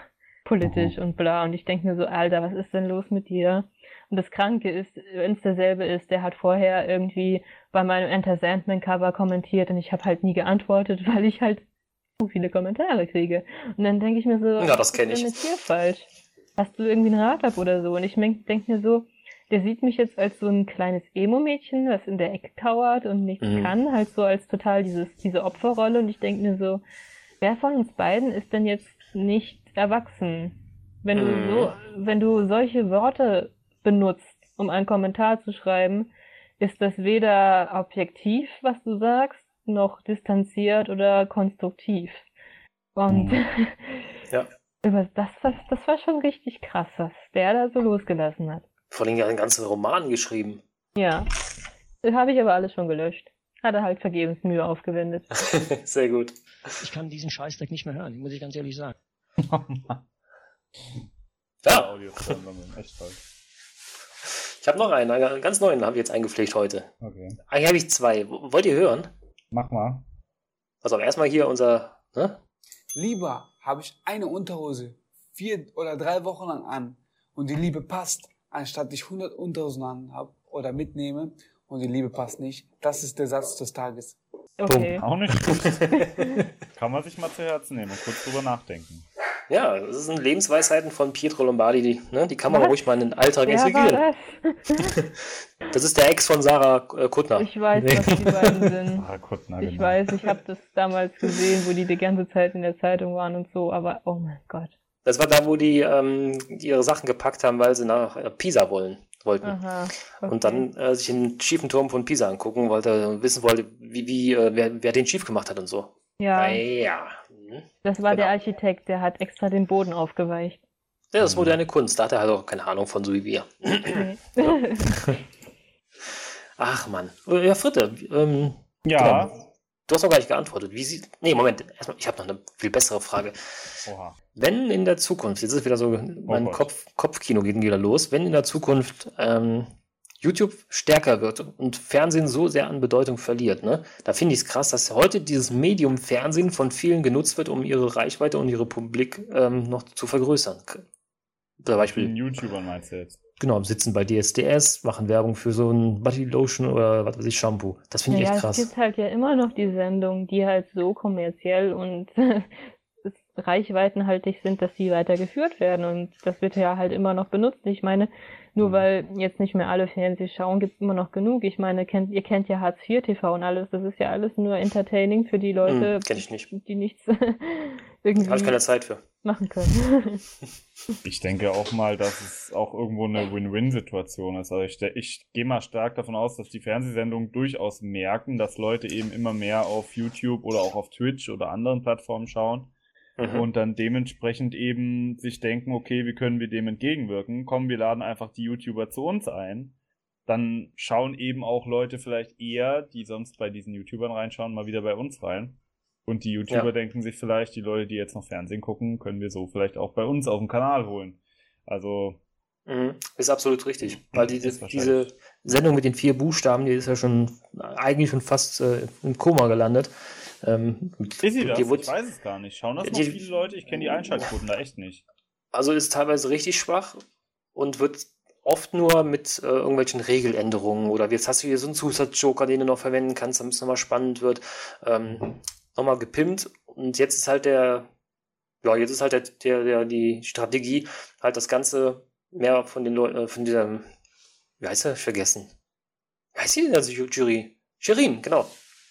politisch Mhm. und bla. Und ich denke mir so, Alter, was ist denn los mit dir? Und das Kranke ist, wenn es derselbe ist, der hat vorher irgendwie bei meinem Enter Sandman Cover kommentiert und ich habe halt nie geantwortet, weil ich halt so viele Kommentare kriege. Und dann denke ich mir so, Ja, das was kenn ist ich. denn mit dir falsch? Hast du irgendwie einen Rat ab oder so? Und ich denke mir so, der sieht mich jetzt als so ein kleines Emo-Mädchen, was in der Ecke kauert und nichts Mhm. kann, halt so als total dieses, diese Opferrolle. Und ich denke mir so, wer von uns beiden ist denn jetzt nicht erwachsen? Wenn du Mhm. so, wenn du solche Worte benutzt, um einen Kommentar zu schreiben, ist das weder objektiv, was du sagst, noch distanziert oder konstruktiv. Und Mhm. Ja. über das, was, das war schon richtig krass, was der da so losgelassen hat. Vor allem ja einen ganzen Roman geschrieben. Ja, das habe ich aber alles schon gelöscht. Hat er halt vergebens Mühe aufgewendet. Sehr gut. Ich kann diesen Scheißdreck nicht mehr hören, muss ich ganz ehrlich sagen. Oh Mann. Ja, Audio echt toll. ich habe noch einen, einen ganz neuen habe ich jetzt eingepflegt heute. Okay. Eigentlich habe ich zwei. Wollt ihr hören? Mach mal. Also aber erstmal hier unser, ne? Lieber habe ich eine Unterhose vier oder drei Wochen lang an und die Liebe passt, anstatt ich hundert Unterhosen an habe oder mitnehme und die Liebe passt nicht. Das ist der Satz des Tages. Okay. Auch nicht gut. Kann man sich mal zu Herzen nehmen und kurz drüber nachdenken. Ja, das sind Lebensweisheiten von Pietro Lombardi, die, ne, die kann man Was? ruhig mal in den Alltag Wer war integrieren. das? Das ist der Ex von Sarah äh, Kuttner. Ich weiß, was die beiden sind. Ah, Kuttner, Ich genau. weiß, ich habe das damals gesehen, wo die die ganze Zeit in der Zeitung waren und so, aber oh mein Gott. Das war da, wo die, ähm, die ihre Sachen gepackt haben, weil sie nach äh, Pisa wollen, wollten. Aha. Okay. Und dann äh, sich den schiefen Turm von Pisa angucken, weil er wissen wollte, wie, wie, äh, wer, wer den schief gemacht hat und so. Ja, Naja. Hm. das war genau. der Architekt, der hat extra den Boden aufgeweicht. Ja, das ist moderne Kunst. Da hat er halt auch keine Ahnung von, so wie wir. Okay. Ach Mann. Äh, Ja, Fritte, ähm, Ja. genau. Du hast noch gar nicht geantwortet. Wie sieht. Nee, Moment. Erstmal, ich habe noch eine viel bessere Frage. Oha. Wenn in der Zukunft, jetzt ist wieder so, mein Gott. Kopf, Kopfkino geht wieder los, wenn in der Zukunft ähm, YouTube stärker wird und Fernsehen so sehr an Bedeutung verliert, ne, da finde ich es krass, dass heute dieses Medium Fernsehen von vielen genutzt wird, um ihre Reichweite und ihre Publik ähm, noch zu vergrößern. Zum Den Beispiel, YouTubern meinst du jetzt? genau, sitzen bei D S D S, machen Werbung für so ein Body Lotion oder was weiß ich, Shampoo. Das finde ich Naja, echt es krass. gibt halt ja immer noch die Sendungen, die halt so kommerziell und reichweitenhaltig sind, dass die weitergeführt werden. Und das wird ja halt immer noch benutzt. Ich meine, nur Mhm. weil jetzt nicht mehr alle Fernseh schauen, gibt es immer noch genug. Ich meine, kennt, ihr kennt ja Hartz vier T V und alles. Das ist ja alles nur entertaining für die Leute, Hm, kenn ich nicht. die nichts irgendwie Habe ich keine Zeit für. machen können. Ich denke auch mal, dass es auch irgendwo eine Win-Win-Situation ist. Also ich, de- ich gehe mal stark davon aus, dass die Fernsehsendungen durchaus merken, dass Leute eben immer mehr auf YouTube oder auch auf Twitch oder anderen Plattformen schauen Mhm. und dann dementsprechend eben sich denken, okay, wie können wir dem entgegenwirken? Komm, wir laden einfach die YouTuber zu uns ein. Dann schauen eben auch Leute vielleicht eher, die sonst bei diesen YouTubern reinschauen, mal wieder bei uns rein. Und die YouTuber Ja. denken sich vielleicht, die Leute, die jetzt noch Fernsehen gucken, können wir so vielleicht auch bei uns auf dem Kanal holen. Also, Mhm. Ist absolut richtig. Weil die, Ist diese wahrscheinlich. Sendung mit den vier Buchstaben, die ist ja schon eigentlich schon fast äh, im Koma gelandet. Ähm, ist sie das? die Ich wurde- weiß es gar nicht. Schauen das noch Die- viele Leute? Ich kenne die Einschaltquoten da echt nicht. Also ist teilweise richtig schwach und wird oft nur mit äh, irgendwelchen Regeländerungen oder jetzt hast du hier so einen Zusatzjoker, den du noch verwenden kannst, damit es nochmal spannend wird, ähm, nochmal gepimpt und jetzt ist halt der, ja, jetzt ist halt der, der, der die Strategie, halt das Ganze mehr von den Leuten, äh, von dieser, wie heißt er, vergessen. Wie heißt die denn, also Jury? Shirin, genau.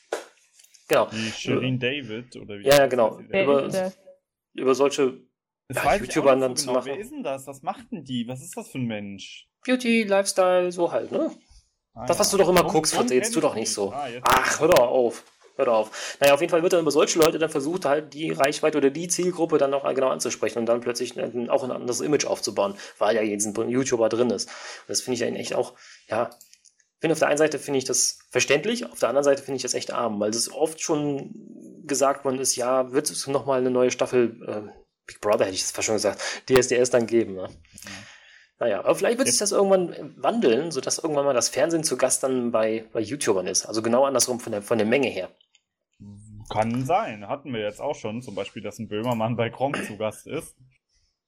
Genau. Wie Shirin David oder wie? Ja, ja, genau. Wer Über, ist das? über solche Das Ja, weiß ich YouTuber auch nicht dann so zu genau. machen. Wer ist denn das? Was macht denn die? Was ist das für ein Mensch? Beauty, Lifestyle, so halt, ne? Ah, Das, ja. was du doch immer Warum- guckst, warum Fritte, jetzt kenn tu ich doch die nicht so. Ah, jetzt- Ach, hör doch auf. Hör doch auf. Naja, auf jeden Fall wird dann über solche Leute dann versucht, halt die Reichweite oder die Zielgruppe dann noch genau anzusprechen und dann plötzlich ein- auch ein anderes Image aufzubauen, weil ja jetzt ein YouTuber drin ist. Und das finde ich eigentlich echt auch, ja, ich finde auf der einen Seite finde ich das verständlich, auf der anderen Seite finde ich das echt arm, weil das oft schon gesagt worden ist, ja, wird es nochmal eine neue Staffel, äh, Big Brother hätte ich das fast schon gesagt, D S D S dann geben, ne? Naja, aber vielleicht wird sich das irgendwann wandeln, sodass irgendwann mal das Fernsehen zu Gast dann bei, bei YouTubern ist. Also genau andersrum von der, von der Menge her. Kann sein. Hatten wir jetzt auch schon. Zum Beispiel, dass ein Böhmermann bei Gronk zu Gast ist.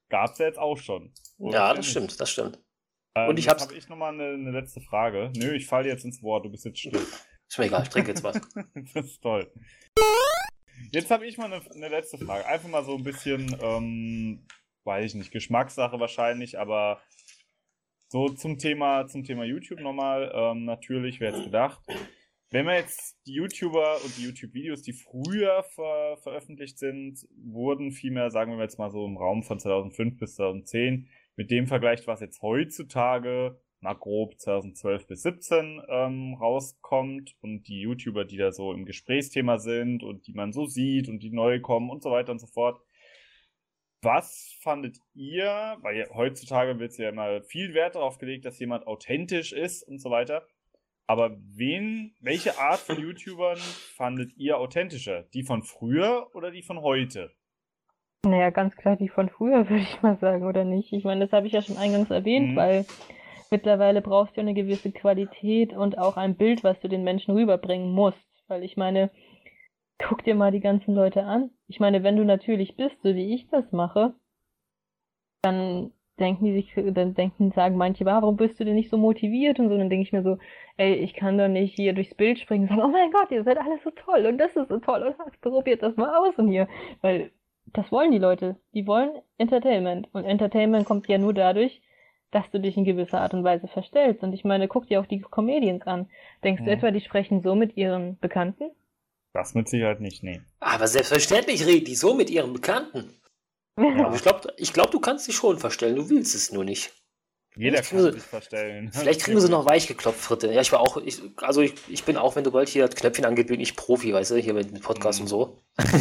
gab es ja jetzt auch schon. Oder Ja, ja das nicht? stimmt, das stimmt. Ähm, Und ich jetzt hab's- habe ich nochmal eine, eine letzte Frage. Nö, ich falle jetzt ins Wort, du bist jetzt still. Ist mir egal, ich trinke jetzt was. Das ist toll. Jetzt habe ich mal eine, eine letzte Frage. Einfach mal so ein bisschen, ähm, weiß ich nicht, Geschmackssache wahrscheinlich, aber so zum Thema, zum Thema YouTube nochmal. Ähm, natürlich, wer jetzt gedacht, wenn man jetzt die YouTuber und die YouTube-Videos, die früher ver veröffentlicht sind, wurden vielmehr, sagen wir jetzt mal so im Raum von zweitausendfünf bis zweitausendzehn, mit dem vergleicht, was jetzt heutzutage mal grob zweitausendzwölf bis siebzehn ähm, rauskommt und die YouTuber, die da so im Gesprächsthema sind und die man so sieht und die neu kommen und so weiter und so fort. Was fandet ihr, weil ja, heutzutage wird ja immer viel Wert darauf gelegt, dass jemand authentisch ist und so weiter, aber wen, welche Art von YouTubern fandet ihr authentischer? Die von früher oder die von heute? Naja, ganz klar die von früher, würde ich mal sagen, oder nicht? Ich meine, das habe ich ja schon eingangs erwähnt, Mhm. weil mittlerweile brauchst du eine gewisse Qualität und auch ein Bild, was du den Menschen rüberbringen musst. Weil ich meine, guck dir mal die ganzen Leute an. Ich meine, wenn du natürlich bist, so wie ich das mache, dann denken die sich, dann denken, sagen manche, "Ah, warum bist du denn nicht so motiviert?" und so. Dann denke ich mir so, ey, ich kann doch nicht hier durchs Bild springen und sagen, oh mein Gott, ihr seid alle so toll und das ist so toll und das, probiert das mal aus und hier. Weil das wollen die Leute. Die wollen Entertainment. Und Entertainment kommt ja nur dadurch, dass du dich in gewisser Art und Weise verstellst. Und ich meine, guck dir auch die Comedians an. Denkst du Mhm. etwa, die sprechen so mit ihren Bekannten? Das mit Sicherheit nicht, nee. Aber selbstverständlich reden die so mit ihren Bekannten. Aber ich glaube, ich glaub, du kannst dich schon verstellen, du willst es nur nicht. Jeder Vielleicht kann kriegen sich verstellen. Vielleicht kriegen wir sie noch weich geklopft, Fritte. Ja, ich war auch, ich, also ich, ich bin auch, wenn du bald hier das Knöpfchen angeht, bin ich Profi, weißt du, hier mit, mit Podcast Mhm. und so.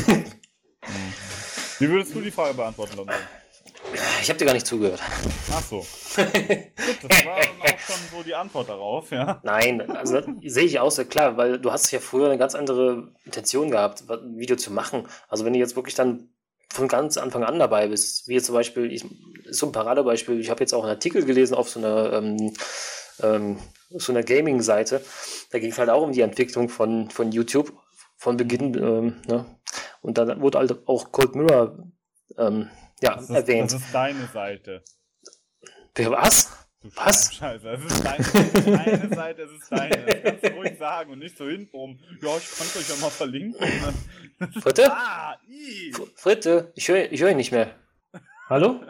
Wie würdest du die Frage beantworten, London? Ich habe dir gar nicht zugehört. Ach so. Gut, das war dann auch schon so die Antwort darauf, ja. Nein, also das sehe ich auch sehr klar, weil du hast ja früher eine ganz andere Intention gehabt, ein Video zu machen. Also wenn du jetzt wirklich dann von ganz Anfang an dabei bist, wie jetzt zum Beispiel, ich, so ein Paradebeispiel, ich habe jetzt auch einen Artikel gelesen auf so einer, ähm, ähm, so einer Gaming-Seite, da ging es halt auch um die Entwicklung von, von YouTube, von Beginn, ähm, ne? Und dann wurde halt auch Cold Mirror ähm, ja, Das ist, erwähnt. das ist deine Seite. Was? Du Was? Scheiße, das ist deine, das ist deine Seite, das ist deine. Das kannst du ruhig sagen und nicht so hintenrum. Ja, ich kann es euch ja mal verlinken. Fritte? Ah, i. F- Fritte, ich höre ich hör ihn nicht mehr. Hallo?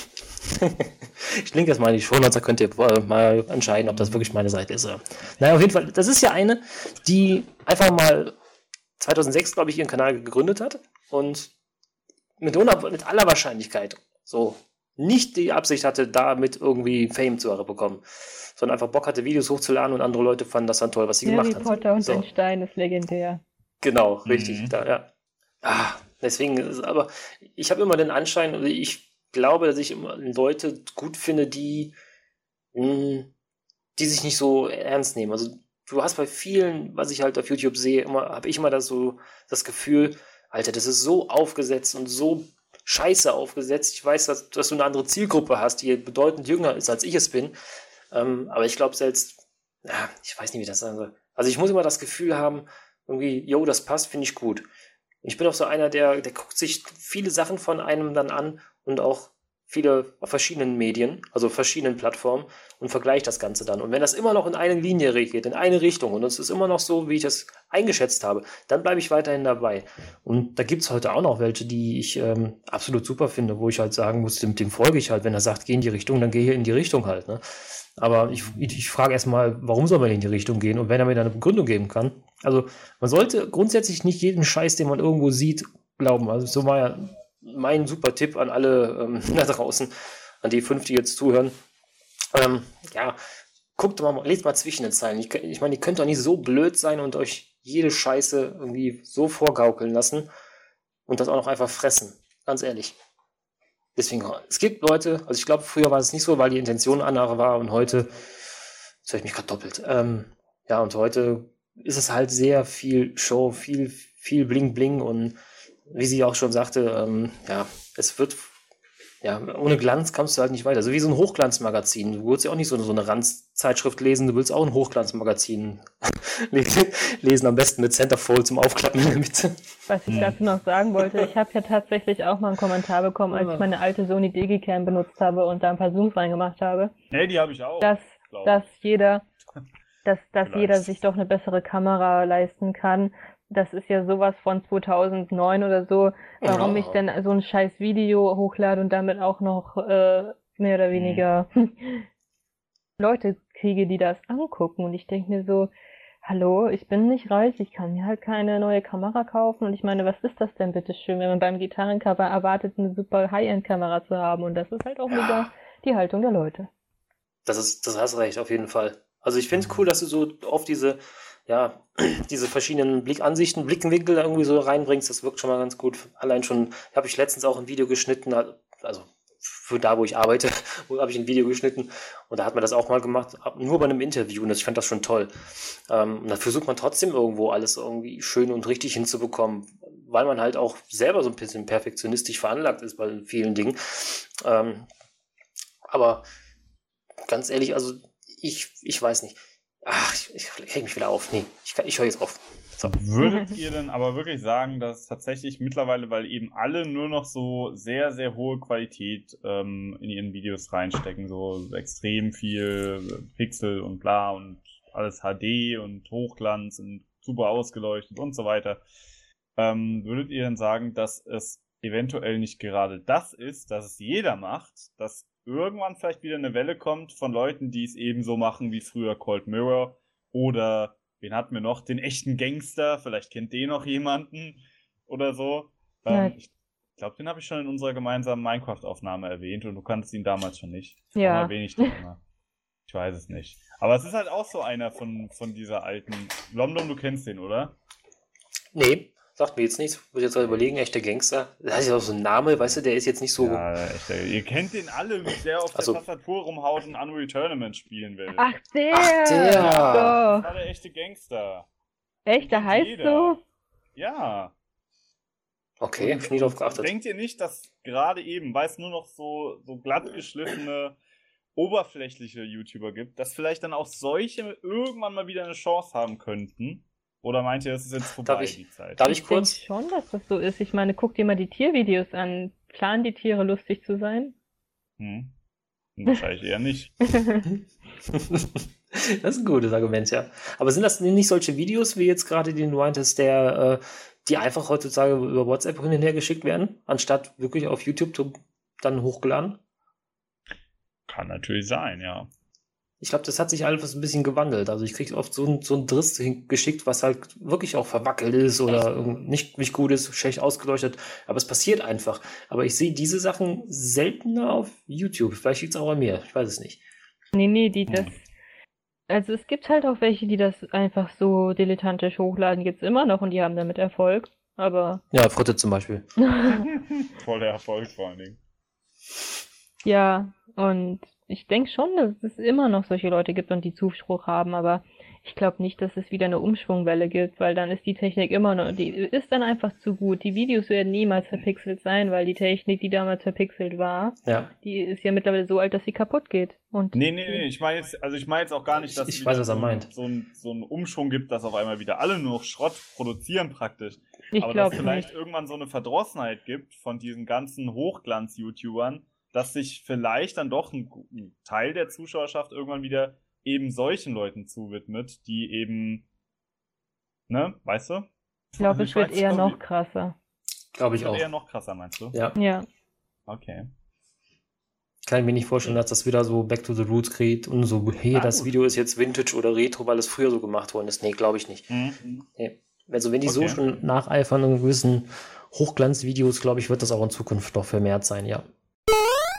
Ich link das mal in die Shownotes, da könnt ihr äh, mal entscheiden, ob das wirklich meine Seite ist. Oder. Naja, auf jeden Fall, das ist ja eine, die einfach mal zweitausendsechs, glaube ich, ihren Kanal gegründet hat und mit, una- mit aller Wahrscheinlichkeit so nicht die Absicht hatte, damit irgendwie Fame zu bekommen, sondern einfach Bock hatte, Videos hochzuladen und andere Leute fanden das dann toll, was sie Harry gemacht hat. Potter und So. ein Stein ist legendär. Genau, richtig. Mhm. Da, ja. Ah, deswegen ist es aber, ich habe immer den Anschein, oder ich glaube, dass ich immer Leute gut finde, die, mh, die sich nicht so ernst nehmen. Also du hast bei vielen, was ich halt auf YouTube sehe, immer, habe ich immer das so das Gefühl, Alter, das ist so aufgesetzt und so scheiße aufgesetzt. Ich weiß, dass, dass du eine andere Zielgruppe hast, die bedeutend jünger ist, als ich es bin. Ähm, aber ich glaube selbst, ja, ich weiß nicht, wie ich das sagen soll. Also ich muss immer das Gefühl haben, irgendwie, yo, das passt, finde ich gut. Ich bin auch so einer, der, der guckt sich viele Sachen von einem dann an und auch viele auf verschiedenen Medien, also verschiedenen Plattformen und vergleicht das Ganze dann. Und wenn das immer noch in eine Linie geht, in eine Richtung und es ist immer noch so, wie ich das eingeschätzt habe, dann bleibe ich weiterhin dabei. Und da gibt es heute auch noch welche, die ich ähm, absolut super finde, wo ich halt sagen muss, dem, dem folge ich halt. Wenn er sagt, geh in die Richtung, dann gehe in die Richtung halt. Ne? Aber ich, ich, ich frage erstmal, warum soll man in die Richtung gehen? Und wenn er mir dann eine Begründung geben kann. Also man sollte grundsätzlich nicht jeden Scheiß, den man irgendwo sieht, glauben. Also so war ja mein super Tipp an alle ähm, da draußen, an die fünf, die jetzt zuhören. Ähm, ja, guckt mal, lest mal zwischen den Zeilen. Ich, ich meine, ihr könnt doch nicht so blöd sein und euch jede Scheiße irgendwie so vorgaukeln lassen und das auch noch einfach fressen. Ganz ehrlich. Deswegen, es gibt Leute, also ich glaube, früher war es nicht so, weil die Intention andere war und heute, jetzt höre ich mich gerade doppelt, ähm, ja, und heute ist es halt sehr viel Show, viel, viel Bling Bling und wie sie auch schon sagte, ähm, ja, es wird Ja, ohne Glanz kommst du halt nicht weiter. So wie so ein Hochglanzmagazin. Du willst ja auch nicht so eine, so eine Ranzzeitschrift lesen, du willst auch ein Hochglanzmagazin lesen, lesen, am besten mit Centerfold zum Aufklappen in der Mitte. Was ich dazu noch sagen wollte, ich habe ja tatsächlich auch mal einen Kommentar bekommen, als ich meine alte Sony Digicam benutzt habe und da ein paar Zooms reingemacht habe, Nee, die habe ich auch. dass, glaub ich. dass jeder, dass, dass Vielleicht. jeder sich doch eine bessere Kamera leisten kann. Das ist ja sowas von zweitausendneun oder so, warum Ja. ich denn so ein scheiß Video hochlade und damit auch noch äh, mehr oder weniger Leute kriege, die das angucken. Und ich denke mir so, hallo, ich bin nicht reich, ich kann mir halt keine neue Kamera kaufen. Und ich meine, was ist das denn bitte schön, wenn man beim Gitarrencover erwartet, eine super High-End-Kamera zu haben? Und das ist halt auch Ja. wieder die Haltung der Leute. Das ist, das hast recht, auf jeden Fall. Also ich finde es cool, dass du so oft diese, ja, diese verschiedenen Blickansichten, Blickwinkel da irgendwie so reinbringst. Das wirkt schon mal ganz gut. Allein schon, habe ich letztens auch ein Video geschnitten, also für da, wo ich arbeite, wo habe ich ein Video geschnitten und da hat man das auch mal gemacht, nur bei einem Interview und ich fand das schon toll. Ähm, und da versucht man trotzdem irgendwo alles irgendwie schön und richtig hinzubekommen, weil man halt auch selber so ein bisschen perfektionistisch veranlagt ist bei vielen Dingen. Ähm, aber ganz ehrlich, also ich, ich weiß nicht. Ach, ich, ich reg mich wieder auf. Nee, ich, ich höre jetzt auf. So. Würdet ihr denn aber wirklich sagen, dass tatsächlich mittlerweile, weil eben alle nur noch so sehr, sehr hohe Qualität ähm, in ihren Videos reinstecken, so extrem viel Pixel und bla und alles H D und Hochglanz und super ausgeleuchtet und so weiter, ähm, würdet ihr denn sagen, dass es eventuell nicht gerade das ist, dass es jeder macht, dass irgendwann vielleicht wieder eine Welle kommt von Leuten, die es eben so machen wie früher Cold Mirror oder wen hatten wir noch? Den echten Gangster, vielleicht kennt den noch jemanden oder so. Ähm, Nein. ich glaube, den habe ich schon in unserer gemeinsamen Minecraft-Aufnahme erwähnt und du kannst ihn damals schon nicht. Ja. Warum erwähne ich den immer? Ich weiß es nicht. Aber es ist halt auch so einer von, von dieser alten... Lomdom, du kennst den, oder? Nee, sagt mir jetzt nichts. Muss jetzt mal überlegen, echter Gangster. Das ist ja auch so ein Name, weißt du, der ist jetzt nicht so. Ja, echt, ihr kennt den alle, der auf Also- der Tastatur rumhaut und Unreal Tournament spielen will. Ach, der! Ach, der. Das Doch. war der echte Gangster. Echt, der kennt heißt jeder. so? Ja. Okay, hab ich nie drauf geachtet. Denkt ihr nicht, dass gerade eben, weil es nur noch so, so glatt geschliffene, oberflächliche YouTuber gibt, dass vielleicht dann auch solche irgendwann mal wieder eine Chance haben könnten? Oder meint ihr, das ist jetzt vorbei, Darf ich- die Zeit? Darf ich Ich denke kurz? schon, dass das so ist. Ich meine, guck dir mal die Tiervideos an. Planen die Tiere lustig zu sein? Hm. Wahrscheinlich eher nicht. Das ist ein gutes Argument, ja. Aber sind das nicht solche Videos, wie jetzt gerade den du meintest, der, äh, die einfach heutzutage über WhatsApp hin und her geschickt werden, anstatt wirklich auf YouTube zu, dann hochgeladen? Kann natürlich sein, ja. Ich glaube, das hat sich alles ein bisschen gewandelt. Also ich kriege oft so ein, so ein Driss hin- geschickt, was halt wirklich auch verwackelt ist oder irgend- nicht, nicht gut ist, schlecht ausgeleuchtet. Aber es passiert einfach. Aber ich sehe diese Sachen seltener auf YouTube. Vielleicht liegt es auch an mir. Ich weiß es nicht. Nee, nee, die das. Also es gibt halt auch welche, die das einfach so dilettantisch hochladen, gibt's immer noch und die haben damit Erfolg. Aber Ja, Fritte zum Beispiel. Voller Erfolg vor allen Dingen. ja, und ich denke schon, dass es immer noch solche Leute gibt und die Zuspruch haben, aber ich glaube nicht, dass es wieder eine Umschwungwelle gibt, weil dann ist die Technik immer noch, die ist dann einfach zu gut. Die Videos werden niemals verpixelt sein, weil die Technik, die damals verpixelt war, Ja. die ist ja mittlerweile so alt, dass sie kaputt geht. Und Nee, nee, nee, ich meine jetzt, also ich meine jetzt auch gar nicht, dass Ich es weiß, wieder was er so, meint. so, ein, so einen Umschwung gibt, dass auf einmal wieder alle nur noch Schrott produzieren praktisch. ich Aber dass glaube vielleicht nicht. irgendwann so eine Verdrossenheit gibt von diesen ganzen Hochglanz-YouTubern, dass sich vielleicht dann doch ein, ein Teil der Zuschauerschaft irgendwann wieder eben solchen Leuten zuwidmet, die eben, ne, weißt du? Ich glaube, es wird weiß eher so, noch wie- krasser. Glaube Es ich wird auch. eher noch krasser, meinst du? Ja. Ja. Okay. Kann ich mir nicht vorstellen, dass das wieder so Back to the Roots kriegt und so, hey, Ah, das gut. Video ist jetzt Vintage oder Retro, weil es früher so gemacht worden ist. Nee, glaube ich nicht. Mhm. Nee. Also wenn die so Okay. schon nacheifern in gewissen Hochglanzvideos, glaube ich, wird das auch in Zukunft noch vermehrt sein, ja.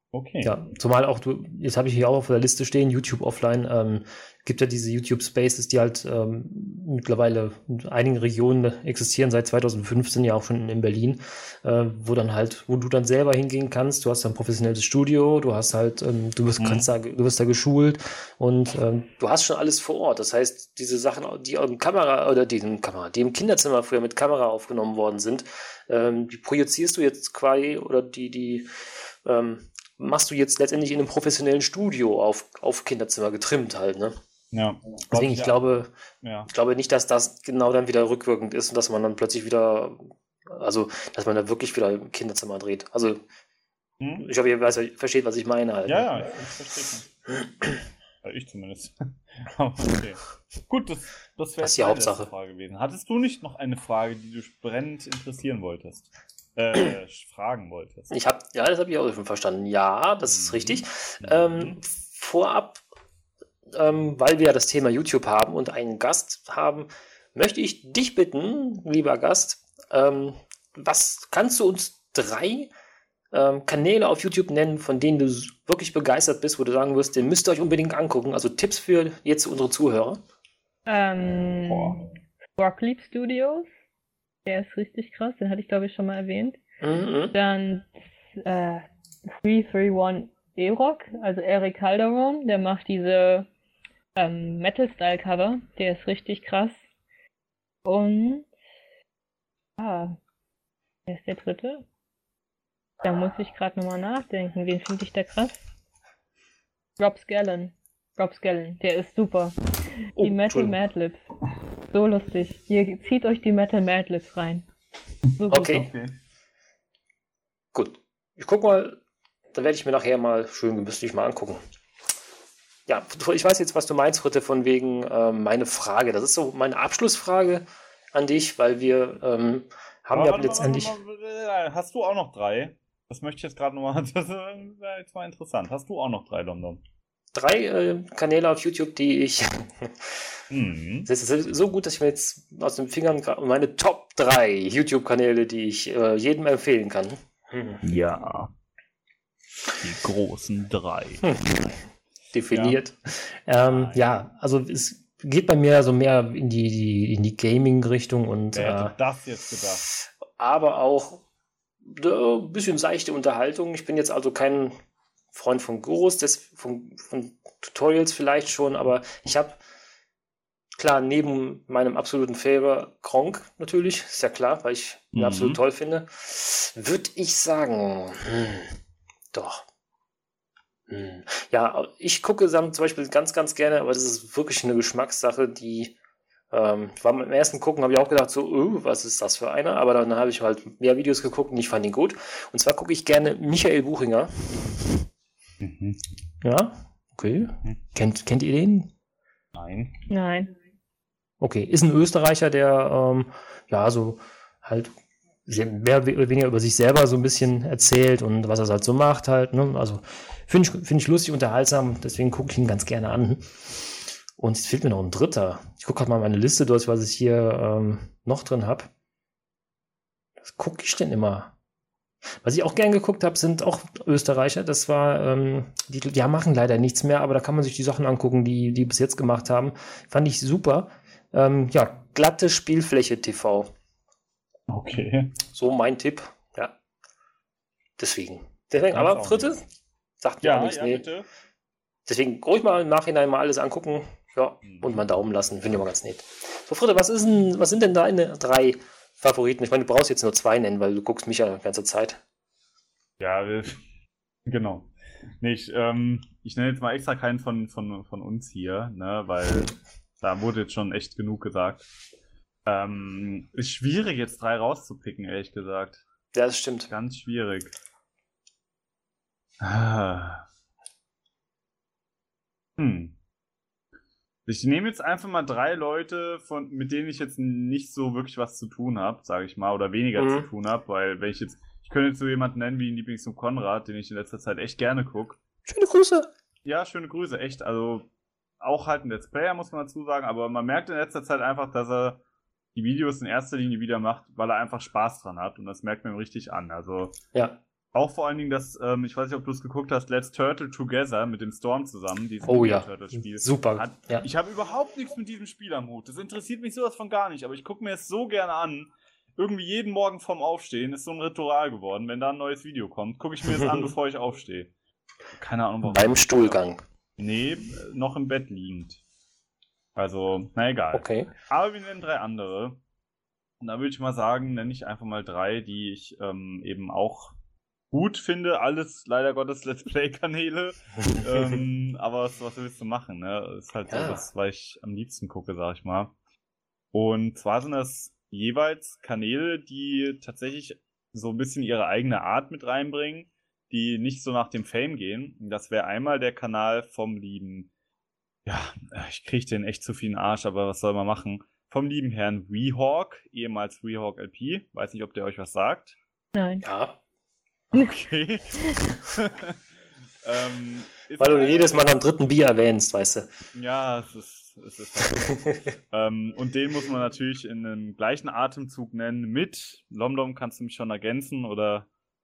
Okay. Ja, zumal auch du, jetzt habe ich hier auch auf der Liste stehen, YouTube Offline, ähm, gibt ja diese YouTube Spaces, die halt ähm, mittlerweile in einigen Regionen existieren, seit zwanzig fünfzehn ja auch schon in Berlin, äh, wo dann halt, wo du dann selber hingehen kannst, du hast dann ein professionelles Studio, du hast halt, ähm, du wirst, Mhm. kannst da, du wirst da geschult und ähm, du hast schon alles vor Ort. Das heißt, diese Sachen, die im Kamera oder die im Kamera, die im Kinderzimmer früher mit Kamera aufgenommen worden sind, ähm, die projizierst du jetzt quasi oder die, die ähm, machst du jetzt letztendlich in einem professionellen Studio auf, auf Kinderzimmer getrimmt halt, ne? Ja. Deswegen, ich glaube, Ja. ich glaube nicht, dass das genau dann wieder rückwirkend ist und dass man dann plötzlich wieder, also, dass man da wirklich wieder im Kinderzimmer dreht. Also, Hm? ich hoffe, ihr weiß, versteht, was ich meine halt. Ja, ja, ich, ich verstehe schon. Ja, ich zumindest. Aber okay. Gut, das, das wäre Das ist die meine Hauptsache. letzte Frage gewesen. Hattest du nicht noch eine Frage, die du brennend interessieren wolltest? Äh, fragen wolltest? Ich habe, ja, das habe ich auch schon verstanden. Ja, das ist Mhm. richtig. Mhm. Ähm, vorab, ähm, weil wir ja das Thema YouTube haben und einen Gast haben, möchte ich dich bitten, lieber Gast, ähm, was kannst du uns drei ähm, Kanäle auf YouTube nennen, von denen du s- wirklich begeistert bist, wo du sagen wirst, den müsst ihr euch unbedingt angucken. Also Tipps für jetzt unsere Zuhörer. Ähm, Boah. Rockleap Studios, der ist richtig krass, den hatte ich glaube ich schon mal erwähnt. Mhm. Dann äh, drei drei eins E-Rock, also Eric Calderon, der macht diese ähm, Metal-Style-Cover, der ist richtig krass. Und ah, wer ist der dritte? Da muss ich gerade nochmal nachdenken, wen finde ich da krass? Rob Scallon. Rob Scallon, der ist super. Oh, Die Metal Entschuldigung. Madlibs. So lustig. Ihr zieht euch die Metal Madlibs rein. So gut. Okay, Okay. gut. Ich guck mal, dann werde ich mir nachher mal schön gemütlich mal angucken. Ja, ich weiß jetzt, was du meinst, Fritte, von wegen ähm, meine Frage. Das ist so meine Abschlussfrage an dich, weil wir ähm, haben Aber ja warte mal, letztendlich. warte mal, äh, hast du auch noch drei? Das möchte ich jetzt gerade nochmal. Das wäre jetzt mal interessant. Hast du auch noch drei, London? Drei äh, Kanäle auf YouTube, die ich. Mhm. Das ist so gut, dass ich mir jetzt aus den Fingern gra- meine Top drei YouTube-Kanäle, die ich äh, jedem empfehlen kann. Hm. Ja. Die großen drei. Definiert. Ja, ähm, ja also es geht bei mir so mehr in die, die, in die Gaming-Richtung und Wer hätte äh, das jetzt gedacht? aber auch äh, ein bisschen seichte Unterhaltung. Ich bin jetzt also kein Freund von Gurus, des, von, von Tutorials vielleicht schon, aber ich habe klar neben meinem absoluten Favor Gronkh natürlich, ist ja klar, weil ich ihn Mhm. absolut toll finde, würde ich sagen, hm, doch. Hm. Ja, ich gucke dann zum Beispiel ganz, ganz gerne, aber das ist wirklich eine Geschmackssache, die ähm, war beim ersten Gucken, habe ich auch gedacht, so, oh, was ist das für einer? Aber dann habe ich halt mehr Videos geguckt und ich fand ihn gut. Und zwar gucke ich gerne Michael Buchinger. Mhm. Ja, okay. Kennt, kennt ihr den? Nein. Nein. Okay, ist ein Österreicher, der ähm, ja so halt sehr- mehr oder weniger über sich selber so ein bisschen erzählt und was er halt so macht halt. Ne? Also finde ich, find ich lustig, unterhaltsam, deswegen gucke ich ihn ganz gerne an. Und jetzt fehlt mir noch ein dritter. Ich gucke gerade mal meine Liste durch, was ich hier ähm, noch drin habe. Was gucke ich denn immer? Was ich auch gern geguckt habe, sind auch Österreicher. Das war, ähm, die, die machen leider nichts mehr, aber da kann man sich die Sachen angucken, die die bis jetzt gemacht haben. Fand ich super. Ähm, ja, glatte Spielfläche T V. Okay. So mein Tipp. Ja. Deswegen. Deswegen, Gab's aber auch Fritte, nichts. sagt mir auch Ja, nichts. ja, Nee. bitte. Deswegen ruhig mal im Nachhinein mal alles angucken. Ja, Mhm. und mal einen Daumen lassen. Finde ich immer ganz nett. So, Fritte, was ist denn, was sind denn deine drei Favoriten? Ich meine, du brauchst jetzt nur zwei nennen, weil du guckst mich ja die ganze Zeit. Ja, wir- genau. Nee, ich, ähm, ich nenne jetzt mal extra keinen von, von, von uns hier, ne, weil da wurde jetzt schon echt genug gesagt. Ähm, ist schwierig, jetzt drei rauszupicken, ehrlich gesagt. Ja, das stimmt. Ganz schwierig. Ah. Hm. Ich nehme jetzt einfach mal drei Leute, von, mit denen ich jetzt nicht so wirklich was zu tun habe, sage ich mal, oder weniger Mhm. zu tun habe, weil wenn ich jetzt, ich könnte jetzt so jemanden nennen wie ein Lieblings von Konrad, den ich in letzter Zeit echt gerne gucke. Schöne Grüße. Ja, schöne Grüße, echt. Also auch halt ein Let's Player, muss man dazu sagen, aber man merkt in letzter Zeit einfach, dass er die Videos in erster Linie wieder macht, weil er einfach Spaß dran hat und das merkt man ihm richtig an. Also Ja. Auch vor allen Dingen das, ähm, ich weiß nicht, ob du es geguckt hast, Let's Turtle Together mit dem Storm zusammen, dieses Oh ja, Turtle-Spiel. super. Hat, ja. Ich habe überhaupt nichts mit diesem Spiel am Hut. Das interessiert mich sowas von gar nicht, aber ich gucke mir es so gerne an. Irgendwie jeden Morgen vorm Aufstehen ist so ein Ritual geworden. Wenn da ein neues Video kommt, gucke ich mir es an, bevor ich aufstehe. Keine Ahnung warum. Beim Stuhlgang. Nee, noch im Bett liegend. Also, na egal. Okay. Aber wir nennen drei andere. Und da würde ich mal sagen, nenne ich einfach mal drei, die ich ähm, eben auch gut finde. Alles leider Gottes Let's Play-Kanäle. ähm, aber was, was willst du machen, ne? Ist halt Ja. so das, was ich am liebsten gucke, sag ich mal. Und zwar sind das jeweils Kanäle, die tatsächlich so ein bisschen ihre eigene Art mit reinbringen, die nicht so nach dem Fame gehen. Das wäre einmal der Kanal vom lieben, ja, ich kriege den echt zu viel in den Arsch, aber was soll man machen? Vom lieben Herrn Weehawk, ehemals Weehawk L P. Weiß nicht, ob der euch was sagt. Nein. Ja, Okay. ähm, ist weil du einer- jedes Mal am dritten Bier erwähnst, weißt du. Ja, es ist, es ist halt so. ähm, und den muss man natürlich in einem gleichen Atemzug nennen mit Lomdom. Kannst du mich schon ergänzen oder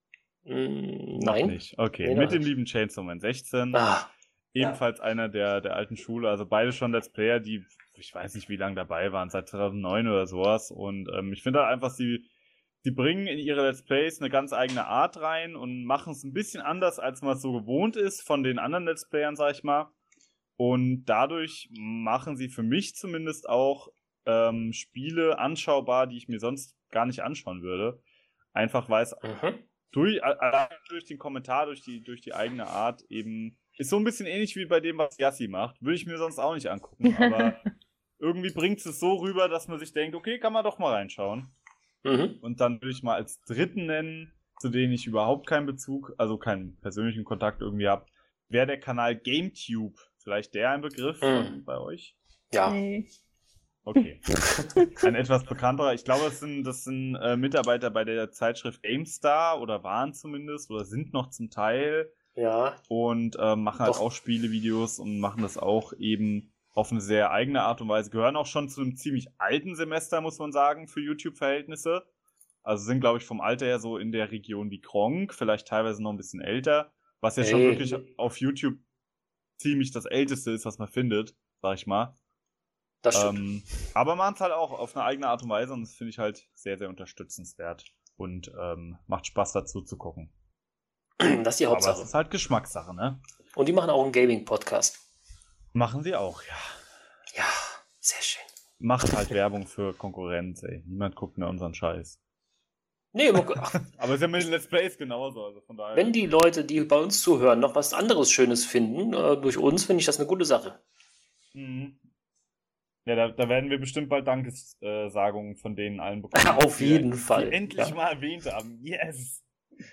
Mm, noch Nein. nicht? Okay, Nee, mit noch dem nicht. lieben Chainsaw Man sechzehn. Ah, Ebenfalls einer der, der alten Schule, also beide schon Let's Player, die, ich weiß nicht, wie lange dabei waren, seit zweitausendneun oder sowas. Und ähm, ich finde halt einfach, sie, sie bringen in ihre Let's Plays eine ganz eigene Art rein und machen es ein bisschen anders, als man es so gewohnt ist von den anderen Let's Playern, sag ich mal. Und dadurch machen sie für mich zumindest auch ähm, Spiele anschaubar, die ich mir sonst gar nicht anschauen würde. Einfach weil es mhm. durch, allein durch den Kommentar, durch die, durch die eigene Art eben, ist so ein bisschen ähnlich wie bei dem, was Yassi macht. Würde ich mir sonst auch nicht angucken, aber irgendwie bringt es so rüber, dass man sich denkt, okay, kann man doch mal reinschauen. Mhm. Und dann würde ich mal als dritten nennen, zu denen ich überhaupt keinen Bezug, also keinen persönlichen Kontakt irgendwie habe, wäre der Kanal GameTube. Vielleicht der ein Begriff von, Mhm. bei euch? Ja. Nee. Okay. Ein etwas bekannterer. Ich glaube, das sind, das sind äh, Mitarbeiter bei der Zeitschrift GameStar oder waren zumindest oder sind noch zum Teil Ja. und äh, machen halt Doch. auch Spielevideos und machen das auch eben auf eine sehr eigene Art und Weise. Gehören auch schon zu einem ziemlich alten Semester, muss man sagen, für YouTube-Verhältnisse. Also sind, glaube ich, vom Alter her so in der Region wie Gronk, vielleicht teilweise noch ein bisschen älter, was ja schon Hey. wirklich auf YouTube ziemlich das Älteste ist, was man findet, sag ich mal. Das stimmt. Ähm, aber machen es halt auch auf eine eigene Art und Weise und das finde ich halt sehr, sehr unterstützenswert und ähm, macht Spaß dazu zu gucken. Das ist die Aber es Hauptsache. ist halt Geschmackssache, ne? Und die machen auch einen Gaming-Podcast. Machen sie auch, ja. Ja, sehr schön. Macht halt Werbung für Konkurrenz, ey. Niemand guckt mehr unseren Scheiß. Nee, aber, ach, Aber es ist ja mit den Let's Plays genauso, also von daher. wenn die Leute, die bei uns zuhören, noch was anderes Schönes finden, äh, durch uns, finde ich das eine gute Sache. Mhm. Ja, da, da werden wir bestimmt bald Dankessagungen von denen allen bekommen. Auf die- jeden die Fall. endlich Ja. mal erwähnt haben. Yes!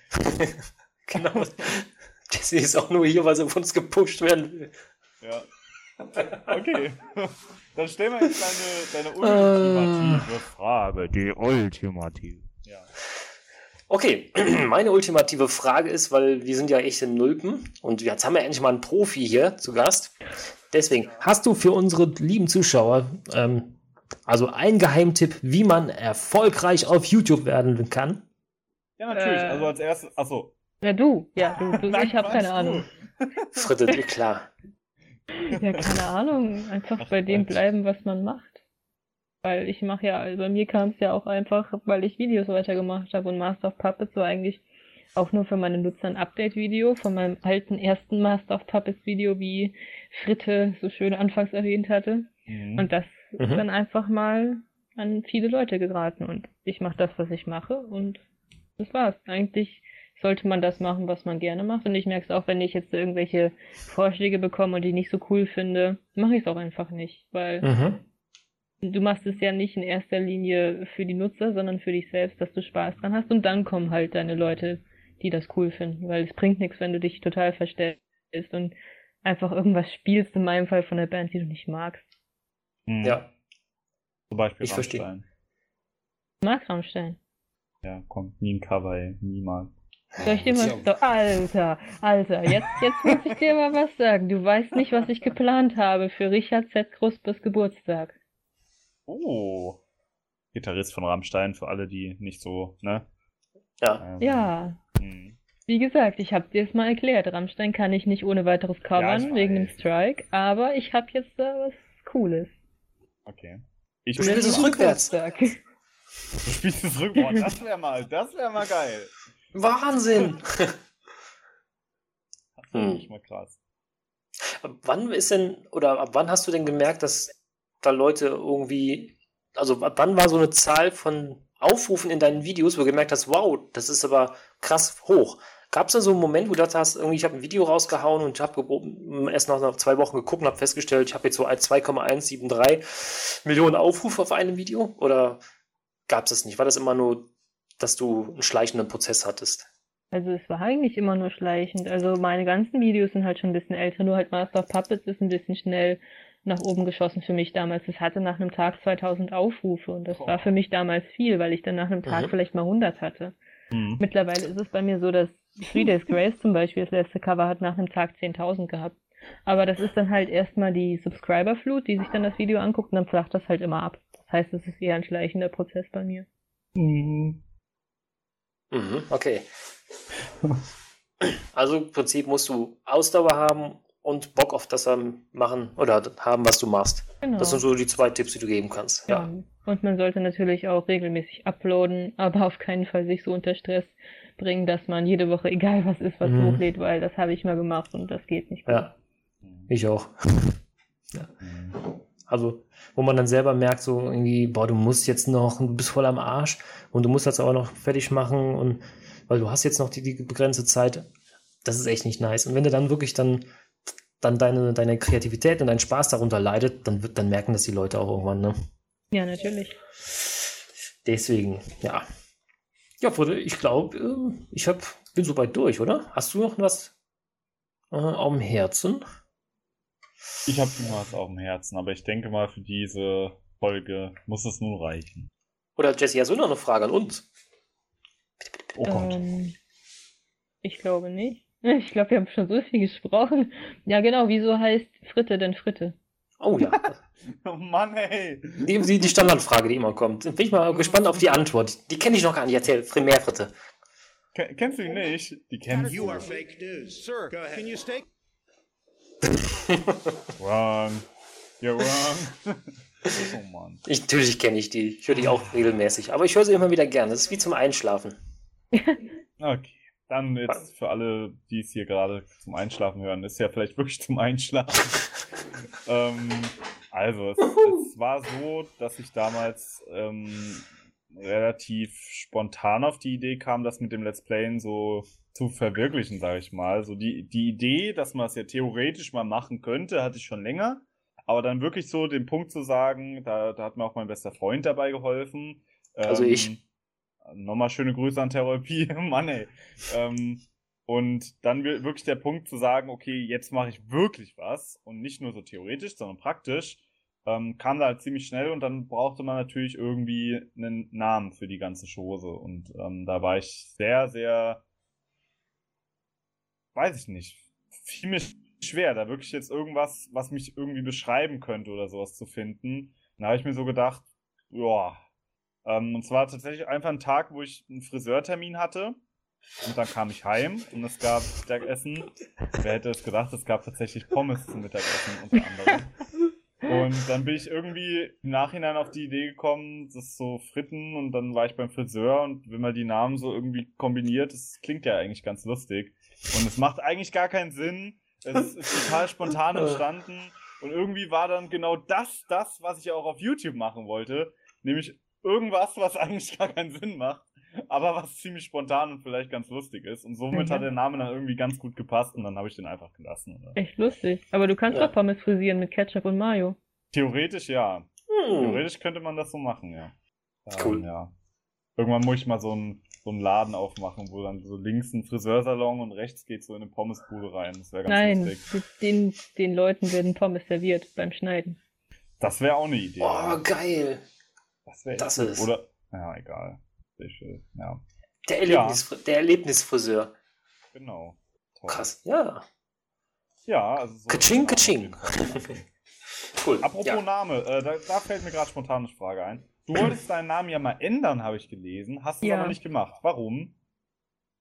Genau. Jesse ist auch nur hier, weil sie von uns gepusht werden will. Ja. Okay. Dann stellen wir jetzt deine, deine Äh. ultimative Frage. Die ultimative. Ja. Okay, meine ultimative Frage ist, weil wir sind ja echt in Nulpen und jetzt haben wir endlich mal einen Profi hier zu Gast. Deswegen, hast du für unsere lieben Zuschauer ähm, also einen Geheimtipp, wie man erfolgreich auf YouTube werden kann? Ja, natürlich. Äh. Also als erstes. Achso. Ja, du. Ja, du. du Nein, ich habe Quatsch, keine du. Ahnung. Fritte, klar. Ja, keine Ahnung. Einfach Ach, bei dem Quatsch. bleiben, was man macht. Weil ich mache ja, also bei mir kam es ja auch einfach, weil ich Videos weitergemacht habe und Master of Puppets war eigentlich auch nur für meine Nutzer ein Update-Video von meinem alten ersten Master of Puppets-Video, wie Fritte so schön anfangs erwähnt hatte. Mhm. Und das Mhm. ist dann einfach mal an viele Leute geraten und ich mache das, was ich mache und das war's. Eigentlich sollte man das machen, was man gerne macht und ich merke es auch, wenn ich jetzt irgendwelche Vorschläge bekomme und die nicht so cool finde, mache ich es auch einfach nicht, weil Mhm. du machst es ja nicht in erster Linie für die Nutzer, sondern für dich selbst, dass du Spaß dran hast und dann kommen halt deine Leute, die das cool finden, weil es bringt nichts, wenn du dich total verstellst und einfach irgendwas spielst, in meinem Fall von der Band, die du nicht magst. Mhm. Ja, Zum Beispiel Ich verstehe. Rammstein. Mag Rammstein. Ja, kommt nie ein Cover, ey. Niemals. Soll ich dir mal... Ja. Alter, Alter, jetzt, jetzt muss ich dir mal was sagen. Du weißt nicht, was ich geplant habe für Richard Z. Kruspes Geburtstag. Oh. Gitarrist von Rammstein, für alle, die nicht so, ne? ja. Ähm, Ja, mhm. Wie gesagt, ich habe dir es mal erklärt. Rammstein kann ich nicht ohne weiteres Ja, covern, ich wegen dem weiß. Strike, aber ich habe jetzt da was Cooles. Okay. Ich Du spielst es Letzten rückwärts. Geburtstag. Du spielst es rück. Boah, das wäre mal, das wäre mal geil. Wahnsinn! Das wäre Hm. wirklich mal krass. Ab wann ist denn, oder ab wann hast du denn gemerkt, dass da Leute irgendwie, also ab wann war so eine Zahl von Aufrufen in deinen Videos, wo du gemerkt hast, wow, das ist aber krass hoch. Gab es da so einen Moment, wo du dachte hast, irgendwie, ich habe ein Video rausgehauen und habe erst nach, nach zwei Wochen geguckt und habe festgestellt, ich habe jetzt so zwei Komma eins sieben drei Millionen Aufrufe auf einem Video? Oder gab es das nicht? War das immer nur, dass du einen schleichenden Prozess hattest? Also es war eigentlich immer nur schleichend. Also meine ganzen Videos sind halt schon ein bisschen älter, nur halt Master of Puppets ist ein bisschen schnell nach oben geschossen für mich damals. Das hatte nach einem Tag zweitausend Aufrufe und das Boah. war für mich damals viel, weil ich dann nach einem Tag Mhm. vielleicht mal hundert hatte. Mhm. Mittlerweile ist es bei mir so, dass Three Days Grace zum Beispiel, das letzte Cover, hat nach einem Tag zehntausend gehabt. Aber das ist dann halt erstmal die Subscriber-Flut, die sich dann das Video anguckt und dann flacht das halt immer ab. Das heißt, es ist eher ein schleichender Prozess bei mir. Mhm. Mhm, okay. Also im Prinzip musst du Ausdauer haben und Bock auf das am machen oder haben, was du machst. Genau. Das sind so die zwei Tipps, die du geben kannst. Ja. Ja. Und man sollte natürlich auch regelmäßig uploaden, aber auf keinen Fall sich so unter Stress bringen, dass man jede Woche, egal was ist, was Mhm. hochlädt, weil das habe ich mal gemacht und das geht nicht gut. Ja, ich auch. Mhm. Also, wo man dann selber merkt, so irgendwie, boah, du musst jetzt noch, du bist voll am Arsch und du musst das auch noch fertig machen und weil du hast jetzt noch die, die begrenzte Zeit, das ist echt nicht nice. Und wenn du dann wirklich dann, dann deine, deine Kreativität und dein Spaß darunter leidet, dann wird, dann merken das die Leute auch irgendwann, ne? Ja, natürlich. Deswegen, ja. Ja, Friede, ich glaube, ich hab, bin soweit durch, oder? Hast du noch was äh, auf dem Herzen? Ich habe immer was auf dem Herzen, aber ich denke mal, für diese Folge muss es nun reichen. Oder Jesse, hast du noch eine Frage an uns? Oh Gott. Ähm, ich glaube nicht. Ich glaube, wir haben schon so viel gesprochen. Ja, genau. Wieso heißt Fritte denn Fritte? Oh ja, Oh Mann, ey. die, die, die Standardfrage, die immer kommt. Bin ich mal gespannt auf die Antwort. Die kenne ich noch gar nicht. Erzähl, mehr Fritte. Ken- Kennst du ihn nicht? Die kennst You du. are fake news. Sir, Go ahead. can you stay? Wrong. You're wrong. Oh Mann. Ich, natürlich kenne ich die. Ich höre die auch regelmäßig. Aber ich höre sie immer wieder gerne. Das ist wie zum Einschlafen. Okay. Dann jetzt für alle, die es hier gerade zum Einschlafen hören, ist ja vielleicht wirklich zum Einschlafen. ähm, also, es, es war so, dass ich damals ähm, relativ spontan auf die Idee kam, das mit dem Let's Playen so zu verwirklichen, sage ich mal. So die, die Idee, dass man es ja theoretisch mal machen könnte, hatte ich schon länger. Aber dann wirklich so den Punkt zu sagen, da, da hat mir auch mein bester Freund dabei geholfen. Also Ähm, ich. Nochmal schöne Grüße an Therapie, Mann ey. Ähm, und dann wir- wirklich der Punkt zu sagen, okay, jetzt mache ich wirklich was und nicht nur so theoretisch, sondern praktisch, ähm, kam da halt ziemlich schnell und dann brauchte man natürlich irgendwie einen Namen für die ganze Chose und ähm, da war ich sehr, sehr, weiß ich nicht, fiel mir schwer, da wirklich jetzt irgendwas, was mich irgendwie beschreiben könnte oder sowas zu finden. Da habe ich mir so gedacht, ja, ähm, und zwar tatsächlich einfach ein Tag, wo ich einen Friseurtermin hatte. Und dann kam ich heim und es gab Mittagessen. Wer hätte es gedacht, es gab tatsächlich Pommes zum Mittagessen unter anderem. Und dann bin ich irgendwie im Nachhinein auf die Idee gekommen, das ist so Fritten und dann war ich beim Friseur und wenn man die Namen so irgendwie kombiniert, das klingt ja eigentlich ganz lustig. Und es macht eigentlich gar keinen Sinn. Es ist total spontan entstanden und irgendwie war dann genau das, das, was ich auch auf YouTube machen wollte. Nämlich irgendwas, was eigentlich gar keinen Sinn macht, aber was ziemlich spontan und vielleicht ganz lustig ist. Und somit Mhm. hat der Name dann irgendwie ganz gut gepasst und dann habe ich den einfach gelassen. Oder? Echt lustig. Aber du kannst Ja. doch Pommes frisieren mit Ketchup und Mayo. Theoretisch ja. Hm. Theoretisch könnte man das so machen, ja. Cool. Ähm, ja. Irgendwann muss ich mal so einen, so einen Laden aufmachen, wo dann so links ein Friseursalon und rechts geht so in eine Pommesbude rein. Das wäre ganz Nein, lustig. den, den Leuten werden Pommes serviert beim Schneiden. Das wäre auch eine Idee. Oh, geil. das wäre das echt- ist- Oder, ja, egal. Sehr schön. Ja, Der, Erlebnis, der Erlebnisfriseur. genau. Toll. Krass. Ja. Ja, also so. Katsching, katsching. Cool. Apropos ja. Name, äh, da, da fällt mir gerade spontan eine Frage ein. Du wolltest deinen Namen ja mal ändern, habe ich gelesen. Hast du Ja. aber nicht gemacht. Warum?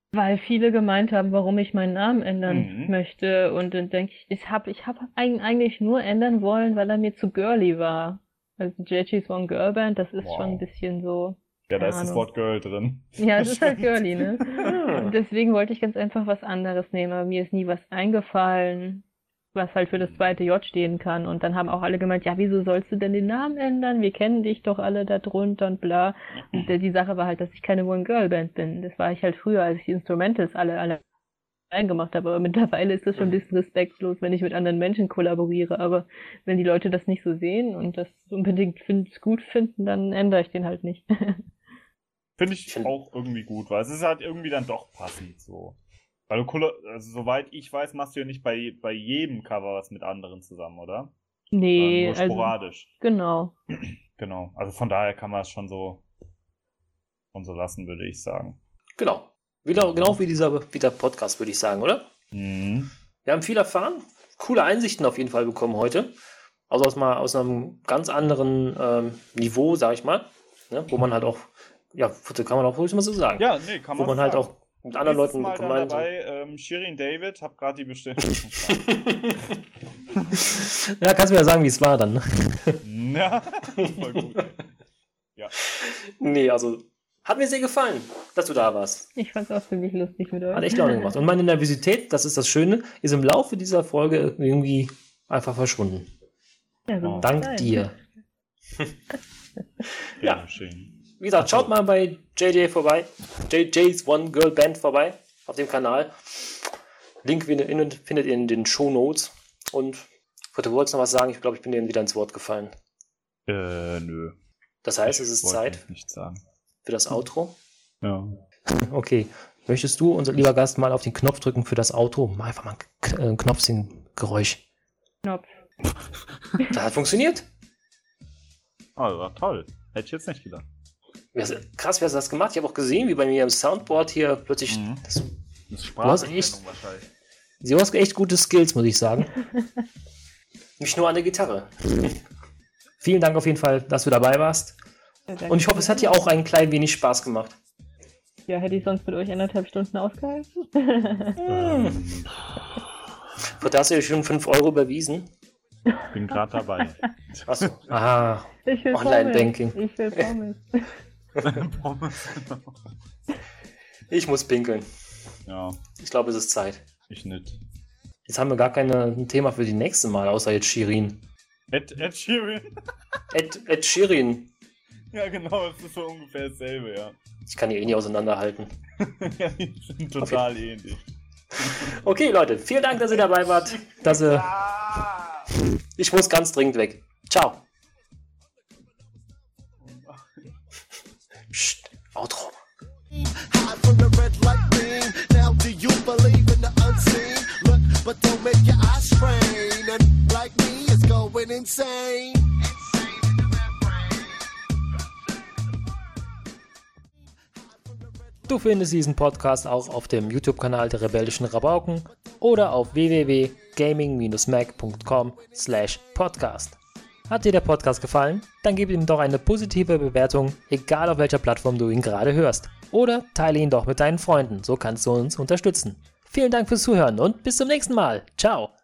Weil viele gemeint haben, warum ich meinen Namen ändern Mhm. möchte. Und dann denke ich, ich habe ich hab eig- eigentlich nur ändern wollen, weil er mir zu girly war. Also J G's One Girl Band, das ist Wow. schon ein bisschen so. Ja, da keine ist das Ahnung. Wort Girl drin. Ja, es ist halt girly, ne? Ah. Und deswegen wollte ich ganz einfach was anderes nehmen. Aber mir ist nie was eingefallen, was halt für das zweite J stehen kann. Und dann haben auch alle gemeint, ja, wieso sollst du denn den Namen ändern? Wir kennen dich doch alle da drunter und bla. Und äh, die Sache war halt, dass ich keine One-Girl-Band bin. Das war ich halt früher, als ich die Instrumentals alle, alle eingemacht habe. Aber mittlerweile ist das schon ein bisschen respektlos, wenn ich mit anderen Menschen kollaboriere. Aber wenn die Leute das nicht so sehen und das unbedingt find, gut finden, dann ändere ich den halt nicht. Finde ich Ich find- auch irgendwie gut, weil es ist halt irgendwie dann doch passend so. Weil du, kolla- also soweit ich weiß, machst du ja nicht bei, bei jedem Cover was mit anderen zusammen, oder? Nee, Sondern nur also, sporadisch. genau. Genau. Also von daher kann man es schon so, schon so lassen, würde ich sagen. Genau. Wieder, genau wie dieser wie der Podcast, würde ich sagen, oder? Mhm. Wir haben viel erfahren, coole Einsichten auf jeden Fall bekommen heute. Also aus, mal, aus einem ganz anderen ähm, Niveau, sag ich mal. Ne? Wo man halt auch, ja, kann man auch ruhig mal so sagen. Ja, nee, kann wo man man halt sagen. auch mit anderen Nächstes Leuten Mal dann gemeinsam. dabei, ähm, Shirin David, hab gerade die Bestellung. Ja, kannst du mir ja sagen, wie es war dann. Ne? Ja, voll gut. Ja. Nee, also hat mir sehr gefallen, dass du da warst. Ich fand's auch ziemlich lustig mit euch. Hat echt Laune gemacht. Und meine Nervosität, das ist das Schöne, ist im Laufe dieser Folge irgendwie einfach verschwunden. Ja, so Oh. Dank Nein. dir. Ja, Ja. schön. Wie gesagt, schaut mal bei J J vorbei. J J's One Girl Band vorbei auf dem Kanal. Link findet findet ihr in den Shownotes. Und du wolltest noch was sagen? Ich glaube, ich bin dir wieder ins Wort gefallen. Äh, nö. Das heißt, es ist Wollte Zeit ich nicht sagen. für das Outro. Ja. Okay. Möchtest du, unser lieber Gast, mal auf den Knopf drücken für das Outro? Mal einfach mal ein K- äh, Knopfsing-Geräusch. Knopf. Das hat funktioniert. Oh, war toll. Hätte ich jetzt nicht gedacht. Wer ist- Krass, wer hat das gemacht? Ich habe auch gesehen, wie bei mir im Soundboard hier plötzlich. Mhm. Das, Das ist Sprachentwicklung wahrscheinlich. du hast echt gute Skills, muss ich sagen. Nicht nur an der Gitarre. Vielen Dank auf jeden Fall, dass du dabei warst. Ja, danke. Und ich hoffe, es hat dir auch ein klein wenig Spaß gemacht. Ja, hätte ich sonst mit euch anderthalb Stunden ausgehalten? Für das hast du dir schon fünf Euro überwiesen. Bin gerade dabei. Achso. Aha. Ich will Online-Banking. Pommes. Ich will Pommes. Ich muss pinkeln. Ja, Ich glaube, es ist Zeit. ich nicht. Jetzt haben wir gar kein ein Thema für die nächste Mal, außer jetzt Shirin. Ed, Ed Sheeran. Ed, Ed Shirin. Ja, genau, es ist so ungefähr dasselbe, ja. Ich kann die eh nicht auseinanderhalten. Ja, die sind total ähnlich. Okay, Leute, vielen Dank, dass ihr dabei wart. Dass ihr... Ich muss ganz dringend weg. Ciao. Psst, Outro. Hide from the red light beam. Now do you believe in the unseen? Look, but don't make your eyes strain. And like me is going insane. Du findest diesen Podcast auch auf dem YouTube-Kanal der Rebellischen Rabauken oder auf w w w punkt gaming Bindestrich mac punkt com slash podcast. Hat dir der Podcast gefallen? Dann gib ihm doch eine positive Bewertung, egal auf welcher Plattform du ihn gerade hörst. Oder teile ihn doch mit deinen Freunden, so kannst du uns unterstützen. Vielen Dank fürs Zuhören und bis zum nächsten Mal. Ciao.